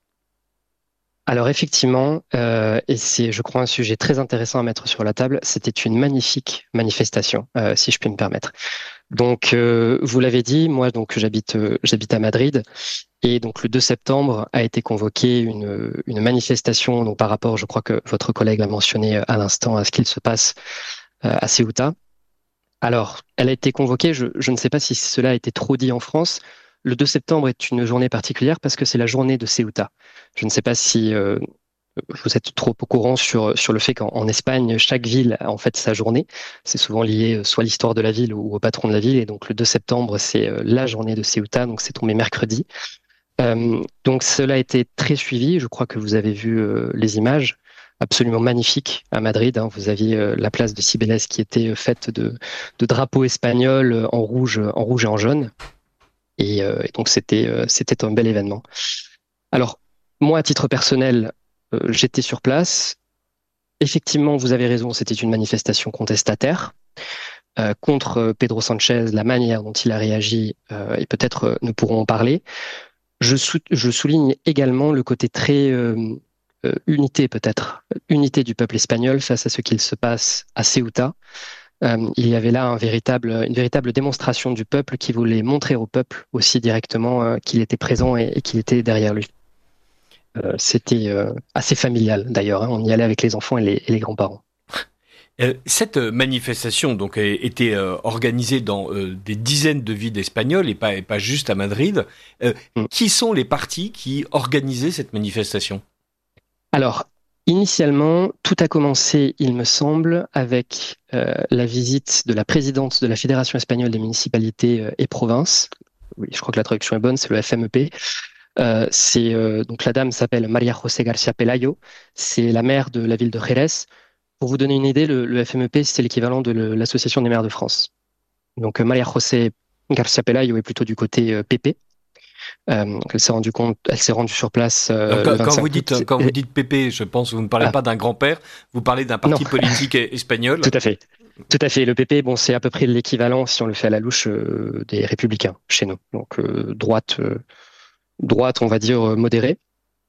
Alors effectivement, et c'est, je crois, un sujet très intéressant à mettre sur la table, c'était une magnifique manifestation, si je puis me permettre. Donc, vous l'avez dit, moi, donc j'habite à Madrid, et donc le 2 septembre a été convoquée une manifestation, donc par rapport, je crois que votre collègue l'a mentionné à l'instant, à ce qu'il se passe à Ceuta. Alors, elle a été convoquée, je ne sais pas si cela a été trop dit en France. Le 2 septembre est une journée particulière parce que c'est la journée de Ceuta. Je ne sais pas si vous êtes trop au courant sur le fait qu'en Espagne, chaque ville a en fait sa journée. C'est souvent lié soit à l'histoire de la ville ou au patron de la ville. Et donc le 2 septembre, c'est la journée de Ceuta, donc c'est tombé mercredi. Donc cela a été très suivi. Je crois que vous avez vu les images absolument magnifiques à Madrid. Vous aviez la place de Cibeles qui était faite de drapeaux espagnols en rouge et en jaune. Et donc c'était un bel événement. Alors moi, à titre personnel, j'étais sur place. Effectivement, vous avez raison, c'était une manifestation contestataire contre Pedro Sanchez, la manière dont il a réagi, et peut-être nous pourrons en parler. Je souligne également le côté très unité du peuple espagnol face à ce qu'il se passe à Ceuta. Il y avait là une véritable démonstration du peuple qui voulait montrer au peuple aussi directement qu'il était présent et qu'il était derrière lui. C'était assez familial d'ailleurs, on y allait avec les enfants et les grands-parents. Cette manifestation donc a été organisée dans des dizaines de villes espagnoles et pas juste à Madrid. Qui sont les partis qui organisaient cette manifestation ? Alors, initialement, tout a commencé, il me semble, avec la visite de la présidente de la Fédération espagnole des municipalités et provinces. Oui, je crois que la traduction est bonne, c'est le FMEP. Donc la dame s'appelle María José García Pelayo, c'est la maire de la ville de Jerez. Pour vous donner une idée, le FMEP, c'est l'équivalent de l'Association des maires de France. Donc María José García Pelayo est plutôt du côté PP. Elle s'est rendue sur place. Quand vous dites PP, je pense que vous ne parlez pas d'un grand-père, vous parlez d'un parti politique espagnol. Tout à fait. Le PP, c'est à peu près l'équivalent, si on le fait à la louche, des Républicains chez nous. Donc droite, on va dire modérée.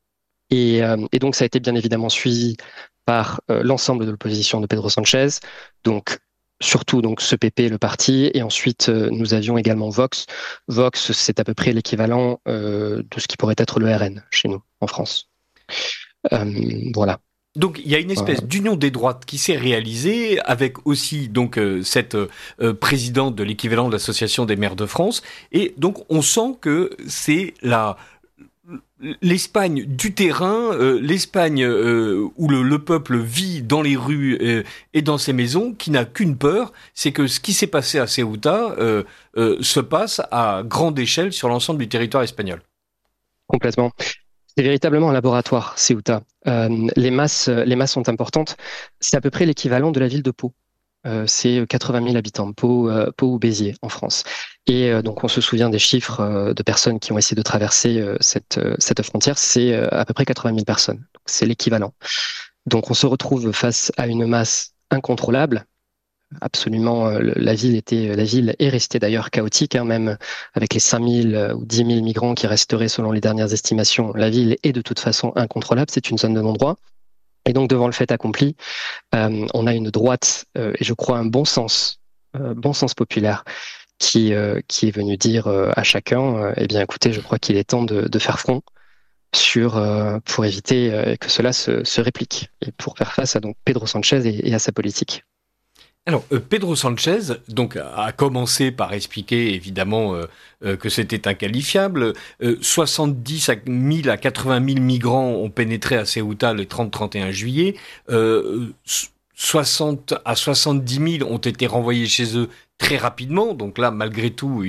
Et donc ça a été bien évidemment suivi par l'ensemble de l'opposition de Pedro Sanchez, donc surtout donc ce PP, le parti, et ensuite nous avions également Vox. Vox, c'est à peu près l'équivalent de ce qui pourrait être le RN chez nous, en France. Voilà. Donc il y a une espèce d'union des droites qui s'est réalisée avec aussi donc cette présidente de l'équivalent de l'Association des maires de France, et donc on sent que c'est l'Espagne du terrain, l'Espagne où le peuple vit dans les rues et dans ses maisons, qui n'a qu'une peur, c'est que ce qui s'est passé à Ceuta se passe à grande échelle sur l'ensemble du territoire espagnol. Complètement. C'est véritablement un laboratoire, Ceuta. Les masses sont importantes. C'est à peu près l'équivalent de la ville de Pau. C'est 80 000 habitants, Pau ou Béziers en France. Et donc on se souvient des chiffres de personnes qui ont essayé de traverser cette frontière, c'est à peu près 80 000 personnes. Donc c'est l'équivalent. Donc on se retrouve face à une masse incontrôlable. Absolument, la ville est restée d'ailleurs chaotique, même avec les 5 000 ou 10 000 migrants qui resteraient selon les dernières estimations. La ville est de toute façon incontrôlable, c'est une zone de non-droit. Et donc devant le fait accompli, on a une droite et je crois un bon sens populaire qui est venu dire à chacun, eh bien écoutez, je crois qu'il est temps de faire front pour éviter que cela se réplique et pour faire face à donc Pedro Sanchez et à sa politique. Alors, Pedro Sanchez donc a commencé par expliquer évidemment que c'était inqualifiable. 70 000 à 80 000 migrants ont pénétré à Ceuta le 30-31 juillet. 60 à 70 000 ont été renvoyés chez eux très rapidement. Donc là, malgré tout,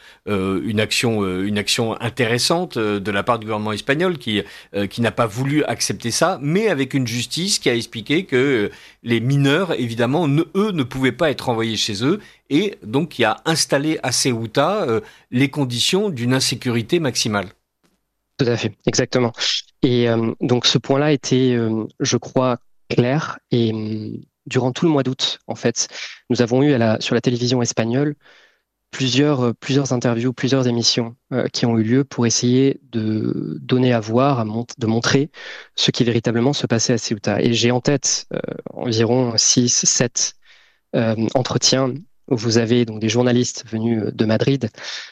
une action intéressante de la part du gouvernement espagnol qui n'a pas voulu accepter ça, mais avec une justice qui a expliqué que les mineurs, évidemment, eux ne pouvaient pas être renvoyés chez eux, et donc qui a installé à Ceuta les conditions d'une insécurité maximale. Tout à fait, exactement. Et donc ce point-là était, je crois, clair, et durant tout le mois d'août, en fait, nous avons eu sur la télévision espagnole plusieurs interviews, plusieurs émissions qui ont eu lieu pour essayer de donner à voir, de montrer ce qui véritablement se passait à Ceuta. Et j'ai en tête environ 6-7 entretiens où vous avez donc des journalistes venus de Madrid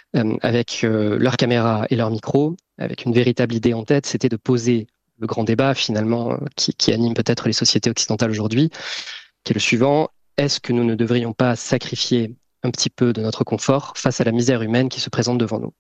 avec leurs caméras et leurs micros, avec une véritable idée en tête, c'était de poser le grand débat finalement qui anime peut-être les sociétés occidentales aujourd'hui, qui est le suivant: est-ce que nous ne devrions pas sacrifier un petit peu de notre confort face à la misère humaine qui se présente devant nous?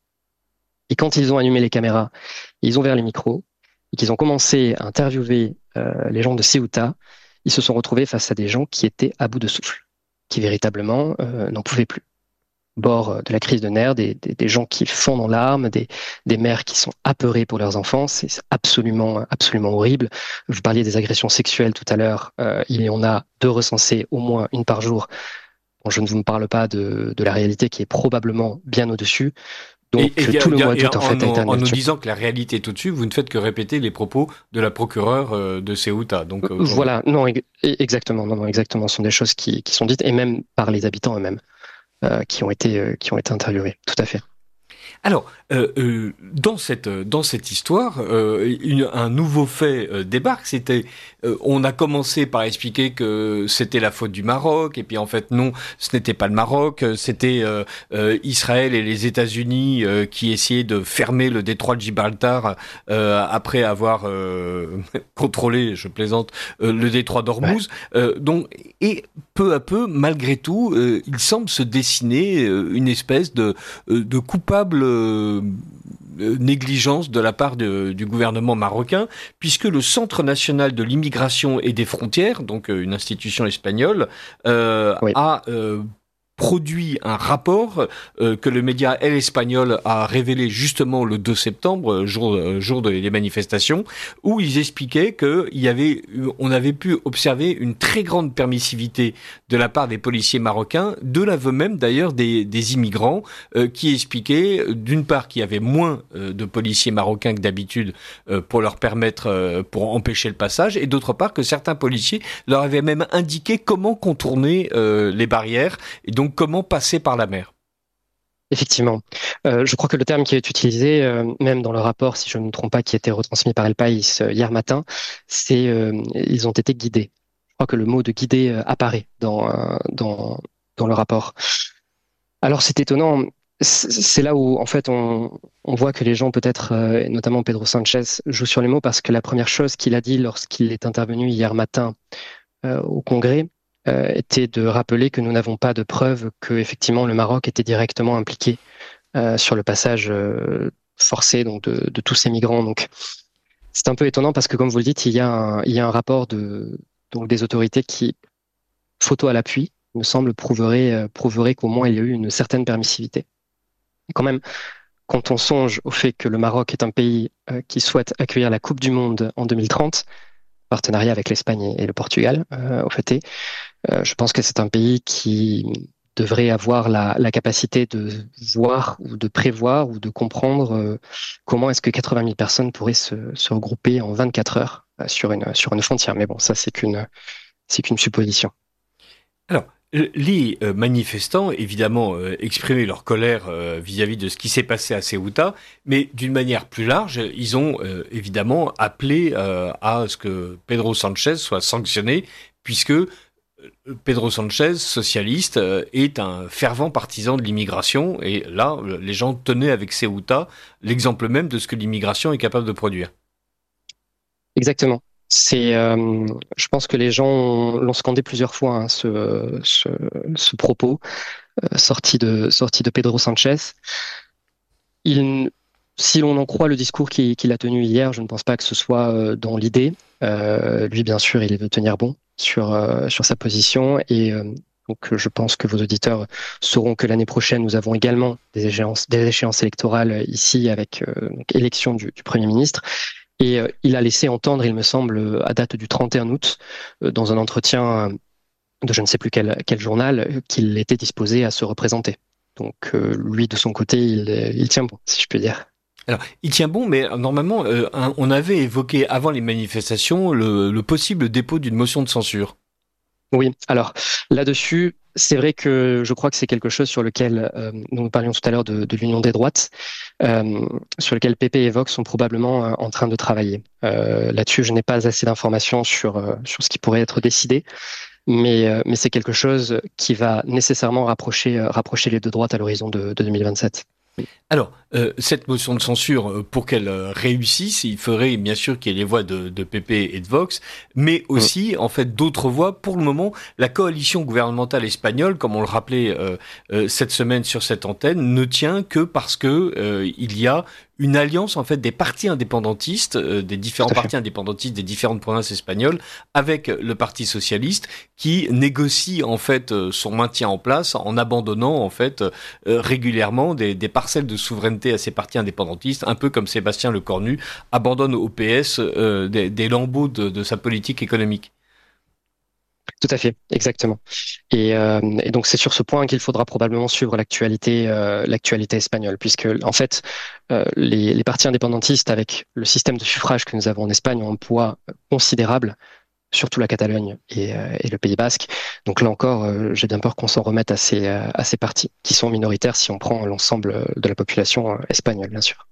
Et quand ils ont allumé les caméras, ils ont ouvert les micros, et qu'ils ont commencé à interviewer les gens de Ceuta, ils se sont retrouvés face à des gens qui étaient à bout de souffle, qui véritablement n'en pouvaient plus. Bord de la crise de nerfs, des gens qui fondent en larmes, des mères qui sont apeurées pour leurs enfants, c'est absolument horrible. Vous parliez des agressions sexuelles tout à l'heure, il y en a 2 recensées, au moins une par jour. Bon, je ne vous parle pas de la réalité qui est probablement bien au-dessus. Donc tout le mois d'août, en fait, en nous disant que la réalité est au-dessus, vous ne faites que répéter les propos de la procureure de Ceuta. Donc voilà, non, exactement, ce sont des choses qui sont dites, et même par les habitants eux-mêmes. Qui ont été interviewés, tout à fait. Alors, dans cette histoire, un nouveau fait débarque. On a commencé par expliquer que c'était la faute du Maroc, et puis en fait non, ce n'était pas le Maroc, c'était Israël et les États-Unis qui essayaient de fermer le détroit de Gibraltar après avoir contrôlé, je plaisante, le détroit d'Ormuz. Ouais. Et peu à peu, malgré tout, il semble se dessiner une espèce de coupable négligence de la part du gouvernement marocain, puisque le Centre national de l'immigration et des frontières, donc une institution espagnole, a produit un rapport que le média El Espagnol a révélé justement le 2 septembre, jour des manifestations, où ils expliquaient qu'on avait pu observer une très grande permissivité de la part des policiers marocains, de l'aveu même d'ailleurs des immigrants, qui expliquaient d'une part qu'il y avait moins de policiers marocains que d'habitude pour leur permettre, pour empêcher le passage, et d'autre part que certains policiers leur avaient même indiqué comment contourner les barrières, et donc comment passer par la mer. Effectivement. Je crois que le terme qui est utilisé, même dans le rapport, si je ne me trompe pas, qui a été retransmis par El País hier matin, c'est ils ont été guidés. Je crois que le mot de guider apparaît dans le rapport. Alors c'est étonnant. C'est là où, en fait, on voit que les gens, peut-être, et notamment Pedro Sanchez, jouent sur les mots parce que la première chose qu'il a dit lorsqu'il est intervenu hier matin au Congrès était de rappeler que nous n'avons pas de preuves que, effectivement, le Maroc était directement impliqué sur le passage forcé donc, de tous ces migrants. Donc, c'est un peu étonnant parce que, comme vous le dites, il y a un rapport donc, des autorités qui, photo à l'appui, me semble, prouverait qu'au moins il y a eu une certaine permissivité. Et quand même, quand on songe au fait que le Maroc est un pays qui souhaite accueillir la Coupe du Monde en 2030, partenariat avec l'Espagne et le Portugal, au fait je pense que c'est un pays qui devrait avoir la capacité de voir ou de prévoir ou de comprendre comment est-ce que 80 000 personnes pourraient se regrouper en 24 heures sur une frontière. Mais bon, ça c'est qu'une supposition. Alors, les manifestants, évidemment, exprimaient leur colère vis-à-vis de ce qui s'est passé à Ceuta, mais d'une manière plus large, ils ont évidemment appelé à ce que Pedro Sanchez soit sanctionné, puisque Pedro Sanchez, socialiste, est un fervent partisan de l'immigration, et là, les gens tenaient avec Ceuta l'exemple même de ce que l'immigration est capable de produire. Exactement. Je pense que les gens l'ont scandé plusieurs fois, hein, ce propos sorti de Pedro Sanchez. Si l'on en croit le discours qu'il a tenu hier, je ne pense pas que ce soit dans l'idée. Lui, bien sûr, il veut tenir bon sur sa position et donc je pense que vos auditeurs sauront que l'année prochaine, nous avons également des échéances électorales ici avec élection du Premier ministre. Et il a laissé entendre, il me semble, à date du 31 août, dans un entretien de je ne sais plus quel journal, qu'il était disposé à se représenter. Donc lui, de son côté, il tient bon, si je peux dire. Alors, il tient bon, mais normalement, on avait évoqué avant les manifestations le possible dépôt d'une motion de censure. Oui, alors là-dessus, c'est vrai que je crois que c'est quelque chose sur lequel, nous parlions tout à l'heure de l'union des droites, sur lequel PP et Vox sont probablement en train de travailler. Là-dessus, je n'ai pas assez d'informations sur ce qui pourrait être décidé, mais c'est quelque chose qui va nécessairement rapprocher les deux droites à l'horizon de 2027. Alors, cette motion de censure, pour qu'elle réussisse, il faudrait bien sûr qu'il y ait les voix de PP et de Vox, mais aussi, en fait, d'autres voix. Pour le moment, la coalition gouvernementale espagnole, comme on le rappelait cette semaine sur cette antenne, ne tient que parce que il y a une alliance en fait des partis indépendantistes, des différents partis indépendantistes des différentes provinces espagnoles, avec le Parti socialiste, qui négocie en fait son maintien en place en abandonnant en fait régulièrement des parcelles de souveraineté à ces partis indépendantistes, un peu comme Sébastien Lecornu abandonne au PS des lambeaux de sa politique économique. Tout à fait, exactement. Et donc c'est sur ce point qu'il faudra probablement suivre l'actualité espagnole, puisque en fait les partis indépendantistes, avec le système de suffrage que nous avons en Espagne, ont un poids considérable, surtout la Catalogne et le Pays Basque. Donc là encore, j'ai bien peur qu'on s'en remette à ces partis qui sont minoritaires si on prend l'ensemble de la population espagnole, bien sûr.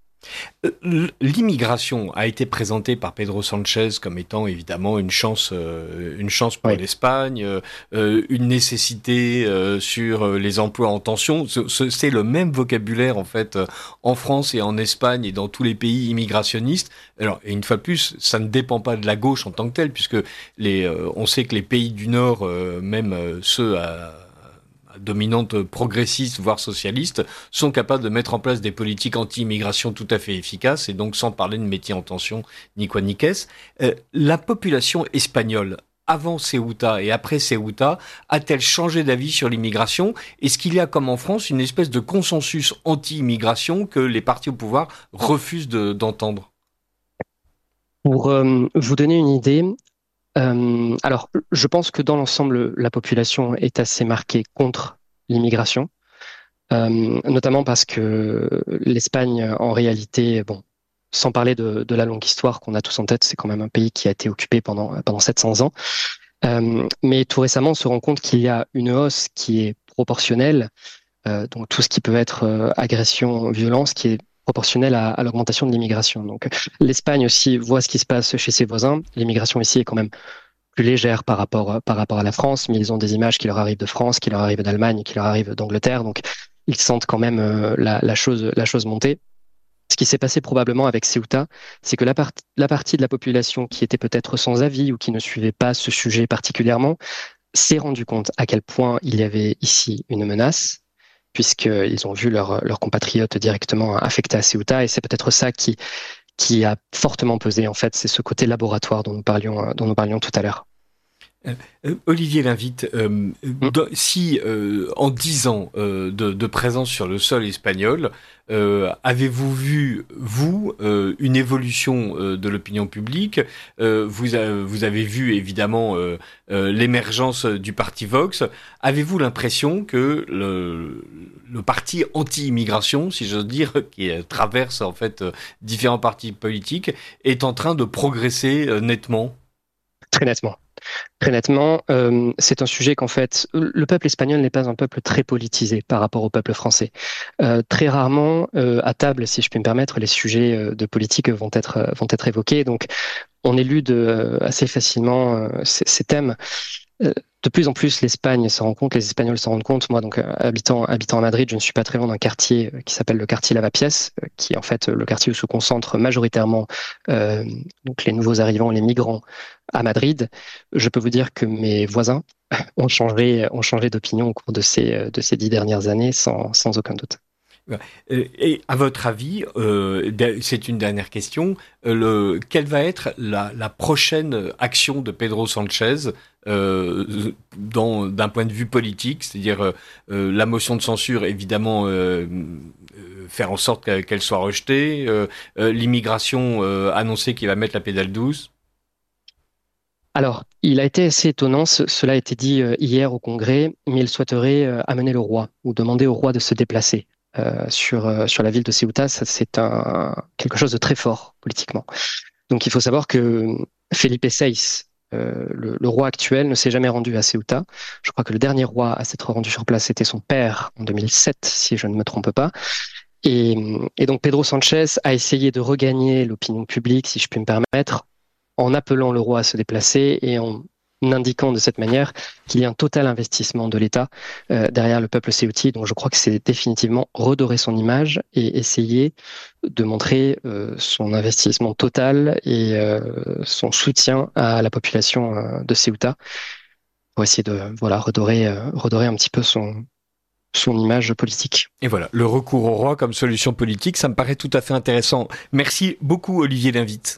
L'immigration a été présentée par Pedro Sanchez comme étant évidemment une chance pour l'Espagne, une nécessité sur les emplois en tension. C'est le même vocabulaire en fait en France et en Espagne et dans tous les pays immigrationnistes. Alors, et une fois de plus, ça ne dépend pas de la gauche en tant que telle, puisque on sait que les pays du Nord, même ceux à dominantes progressistes, voire socialistes, sont capables de mettre en place des politiques anti-immigration tout à fait efficaces, et donc sans parler de métiers en tension, ni quoi ni qu'est-ce. La population espagnole, avant Ceuta et après Ceuta, a-t-elle changé d'avis sur l'immigration? Est-ce qu'il y a, comme en France, une espèce de consensus anti-immigration que les partis au pouvoir refusent d'entendre? Pour vous donner une idée, alors, je pense que dans l'ensemble, la population est assez marquée contre l'immigration, notamment parce que l'Espagne, en réalité, bon, sans parler de la longue histoire qu'on a tous en tête, c'est quand même un pays qui a été occupé pendant 700 ans. Mais tout récemment, on se rend compte qu'il y a une hausse qui est proportionnelle donc tout ce qui peut être agression, violence, qui est proportionnel à l'augmentation de l'immigration. Donc l'Espagne aussi voit ce qui se passe chez ses voisins. L'immigration ici est quand même plus légère par rapport à la France, mais ils ont des images qui leur arrivent de France, qui leur arrivent d'Allemagne, qui leur arrivent d'Angleterre. Donc ils sentent quand même la chose monter. Ce qui s'est passé probablement avec Ceuta, c'est que la partie de la population qui était peut-être sans avis ou qui ne suivait pas ce sujet particulièrement s'est rendu compte à quel point il y avait ici une menace, puisqu'ils ont vu leurs compatriotes directement affectés à Ceuta, et c'est peut-être ça qui a fortement pesé, en fait, c'est ce côté laboratoire dont nous parlions tout à l'heure. Olivier Lhinvit, si en 10 ans de présence sur le sol espagnol, avez-vous vu, une évolution de l'opinion publique? Vous avez vu évidemment l'émergence du parti Vox. Avez-vous l'impression que le parti anti-immigration, si j'ose dire, qui traverse en fait différents partis politiques, est en train de progresser nettement? Très nettement. Très nettement, c'est un sujet qu'en fait, le peuple espagnol n'est pas un peuple très politisé par rapport au peuple français. Très rarement, à table, si je puis me permettre, les sujets de politique vont être évoqués. Donc, on élude assez facilement ces thèmes. De plus en plus, l'Espagne s'en rend compte, les Espagnols s'en rendent compte. Moi, donc, habitant à Madrid, je ne suis pas très loin d'un quartier qui s'appelle le quartier Lavapiés, qui est en fait le quartier où se concentrent majoritairement donc les nouveaux arrivants, les migrants à Madrid. Je peux vous dire que mes voisins ont changé d'opinion au cours de ces 10 dernières années, sans aucun doute. Et à votre avis, c'est une dernière question, quelle va être la prochaine action de Pedro Sánchez d'un point de vue politique, c'est-à-dire la motion de censure, évidemment, faire en sorte qu'elle soit rejetée, l'immigration, annoncer qu'il va mettre la pédale douce? Alors, il a été assez étonnant, cela a été dit hier au Congrès, mais il souhaiterait amener le roi, ou demander au roi de se déplacer. Sur la ville de Ceuta, c'est quelque chose de très fort politiquement. Donc il faut savoir que Felipe VI, le roi actuel, ne s'est jamais rendu à Ceuta. Je crois que le dernier roi à s'être rendu sur place, c'était son père en 2007, si je ne me trompe pas. Et donc Pedro Sánchez a essayé de regagner l'opinion publique, si je puis me permettre, en appelant le roi à se déplacer et en indiquant de cette manière qu'il y a un total investissement de l'État derrière le peuple céuti. Donc je crois que c'est définitivement redorer son image et essayer de montrer son investissement total et son soutien à la population de Ceuta pour essayer de redorer un petit peu son image politique. Et voilà, le recours au roi comme solution politique, ça me paraît tout à fait intéressant. Merci beaucoup Olivier Lhinvit.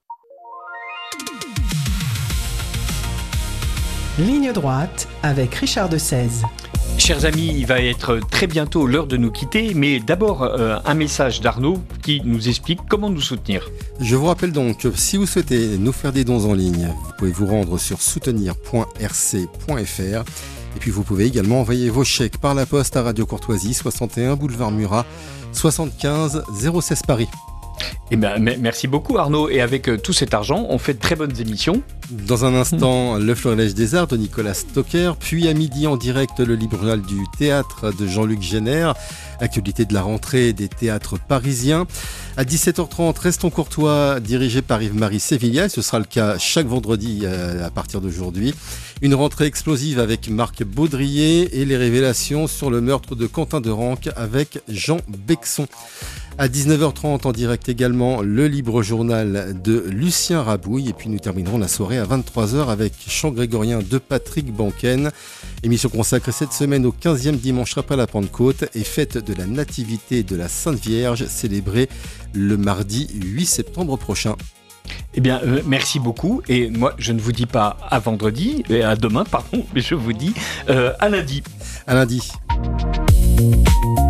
Ligne droite avec Richard de Sèze. Chers amis, il va être très bientôt l'heure de nous quitter, mais d'abord un message d'Arnaud qui nous explique comment nous soutenir. Je vous rappelle donc que si vous souhaitez nous faire des dons en ligne, vous pouvez vous rendre sur soutenir.rc.fr et puis vous pouvez également envoyer vos chèques par la poste à Radio Courtoisie, 61 boulevard Murat, 75 016 Paris. Eh ben, merci beaucoup Arnaud, et avec tout cet argent, on fait de très bonnes émissions. Dans un instant, le Florilège des Arts de Nicolas Stocker, puis à midi en direct, le Libre Journal du Théâtre de Jean-Luc Génère, actualité de la rentrée des théâtres parisiens. À 17h30, Restons Courtois, dirigé par Yves-Marie Sévilla, ce sera le cas chaque vendredi à partir d'aujourd'hui. Une rentrée explosive avec Marc Baudrier et les révélations sur le meurtre de Quentin de Ranc avec Jean Bexon. À 19h30 en direct également, le Libre Journal de Lucien Rabouille. Et puis nous terminerons la soirée à 23h avec Chant grégorien de Patrick Banken. Émission consacrée cette semaine au 15e dimanche après la Pentecôte et fête de la Nativité de la Sainte Vierge, célébrée le mardi 8 septembre prochain. Eh bien, merci beaucoup. Et moi, je ne vous dis pas à vendredi, à demain, pardon, mais je vous dis à lundi. À lundi.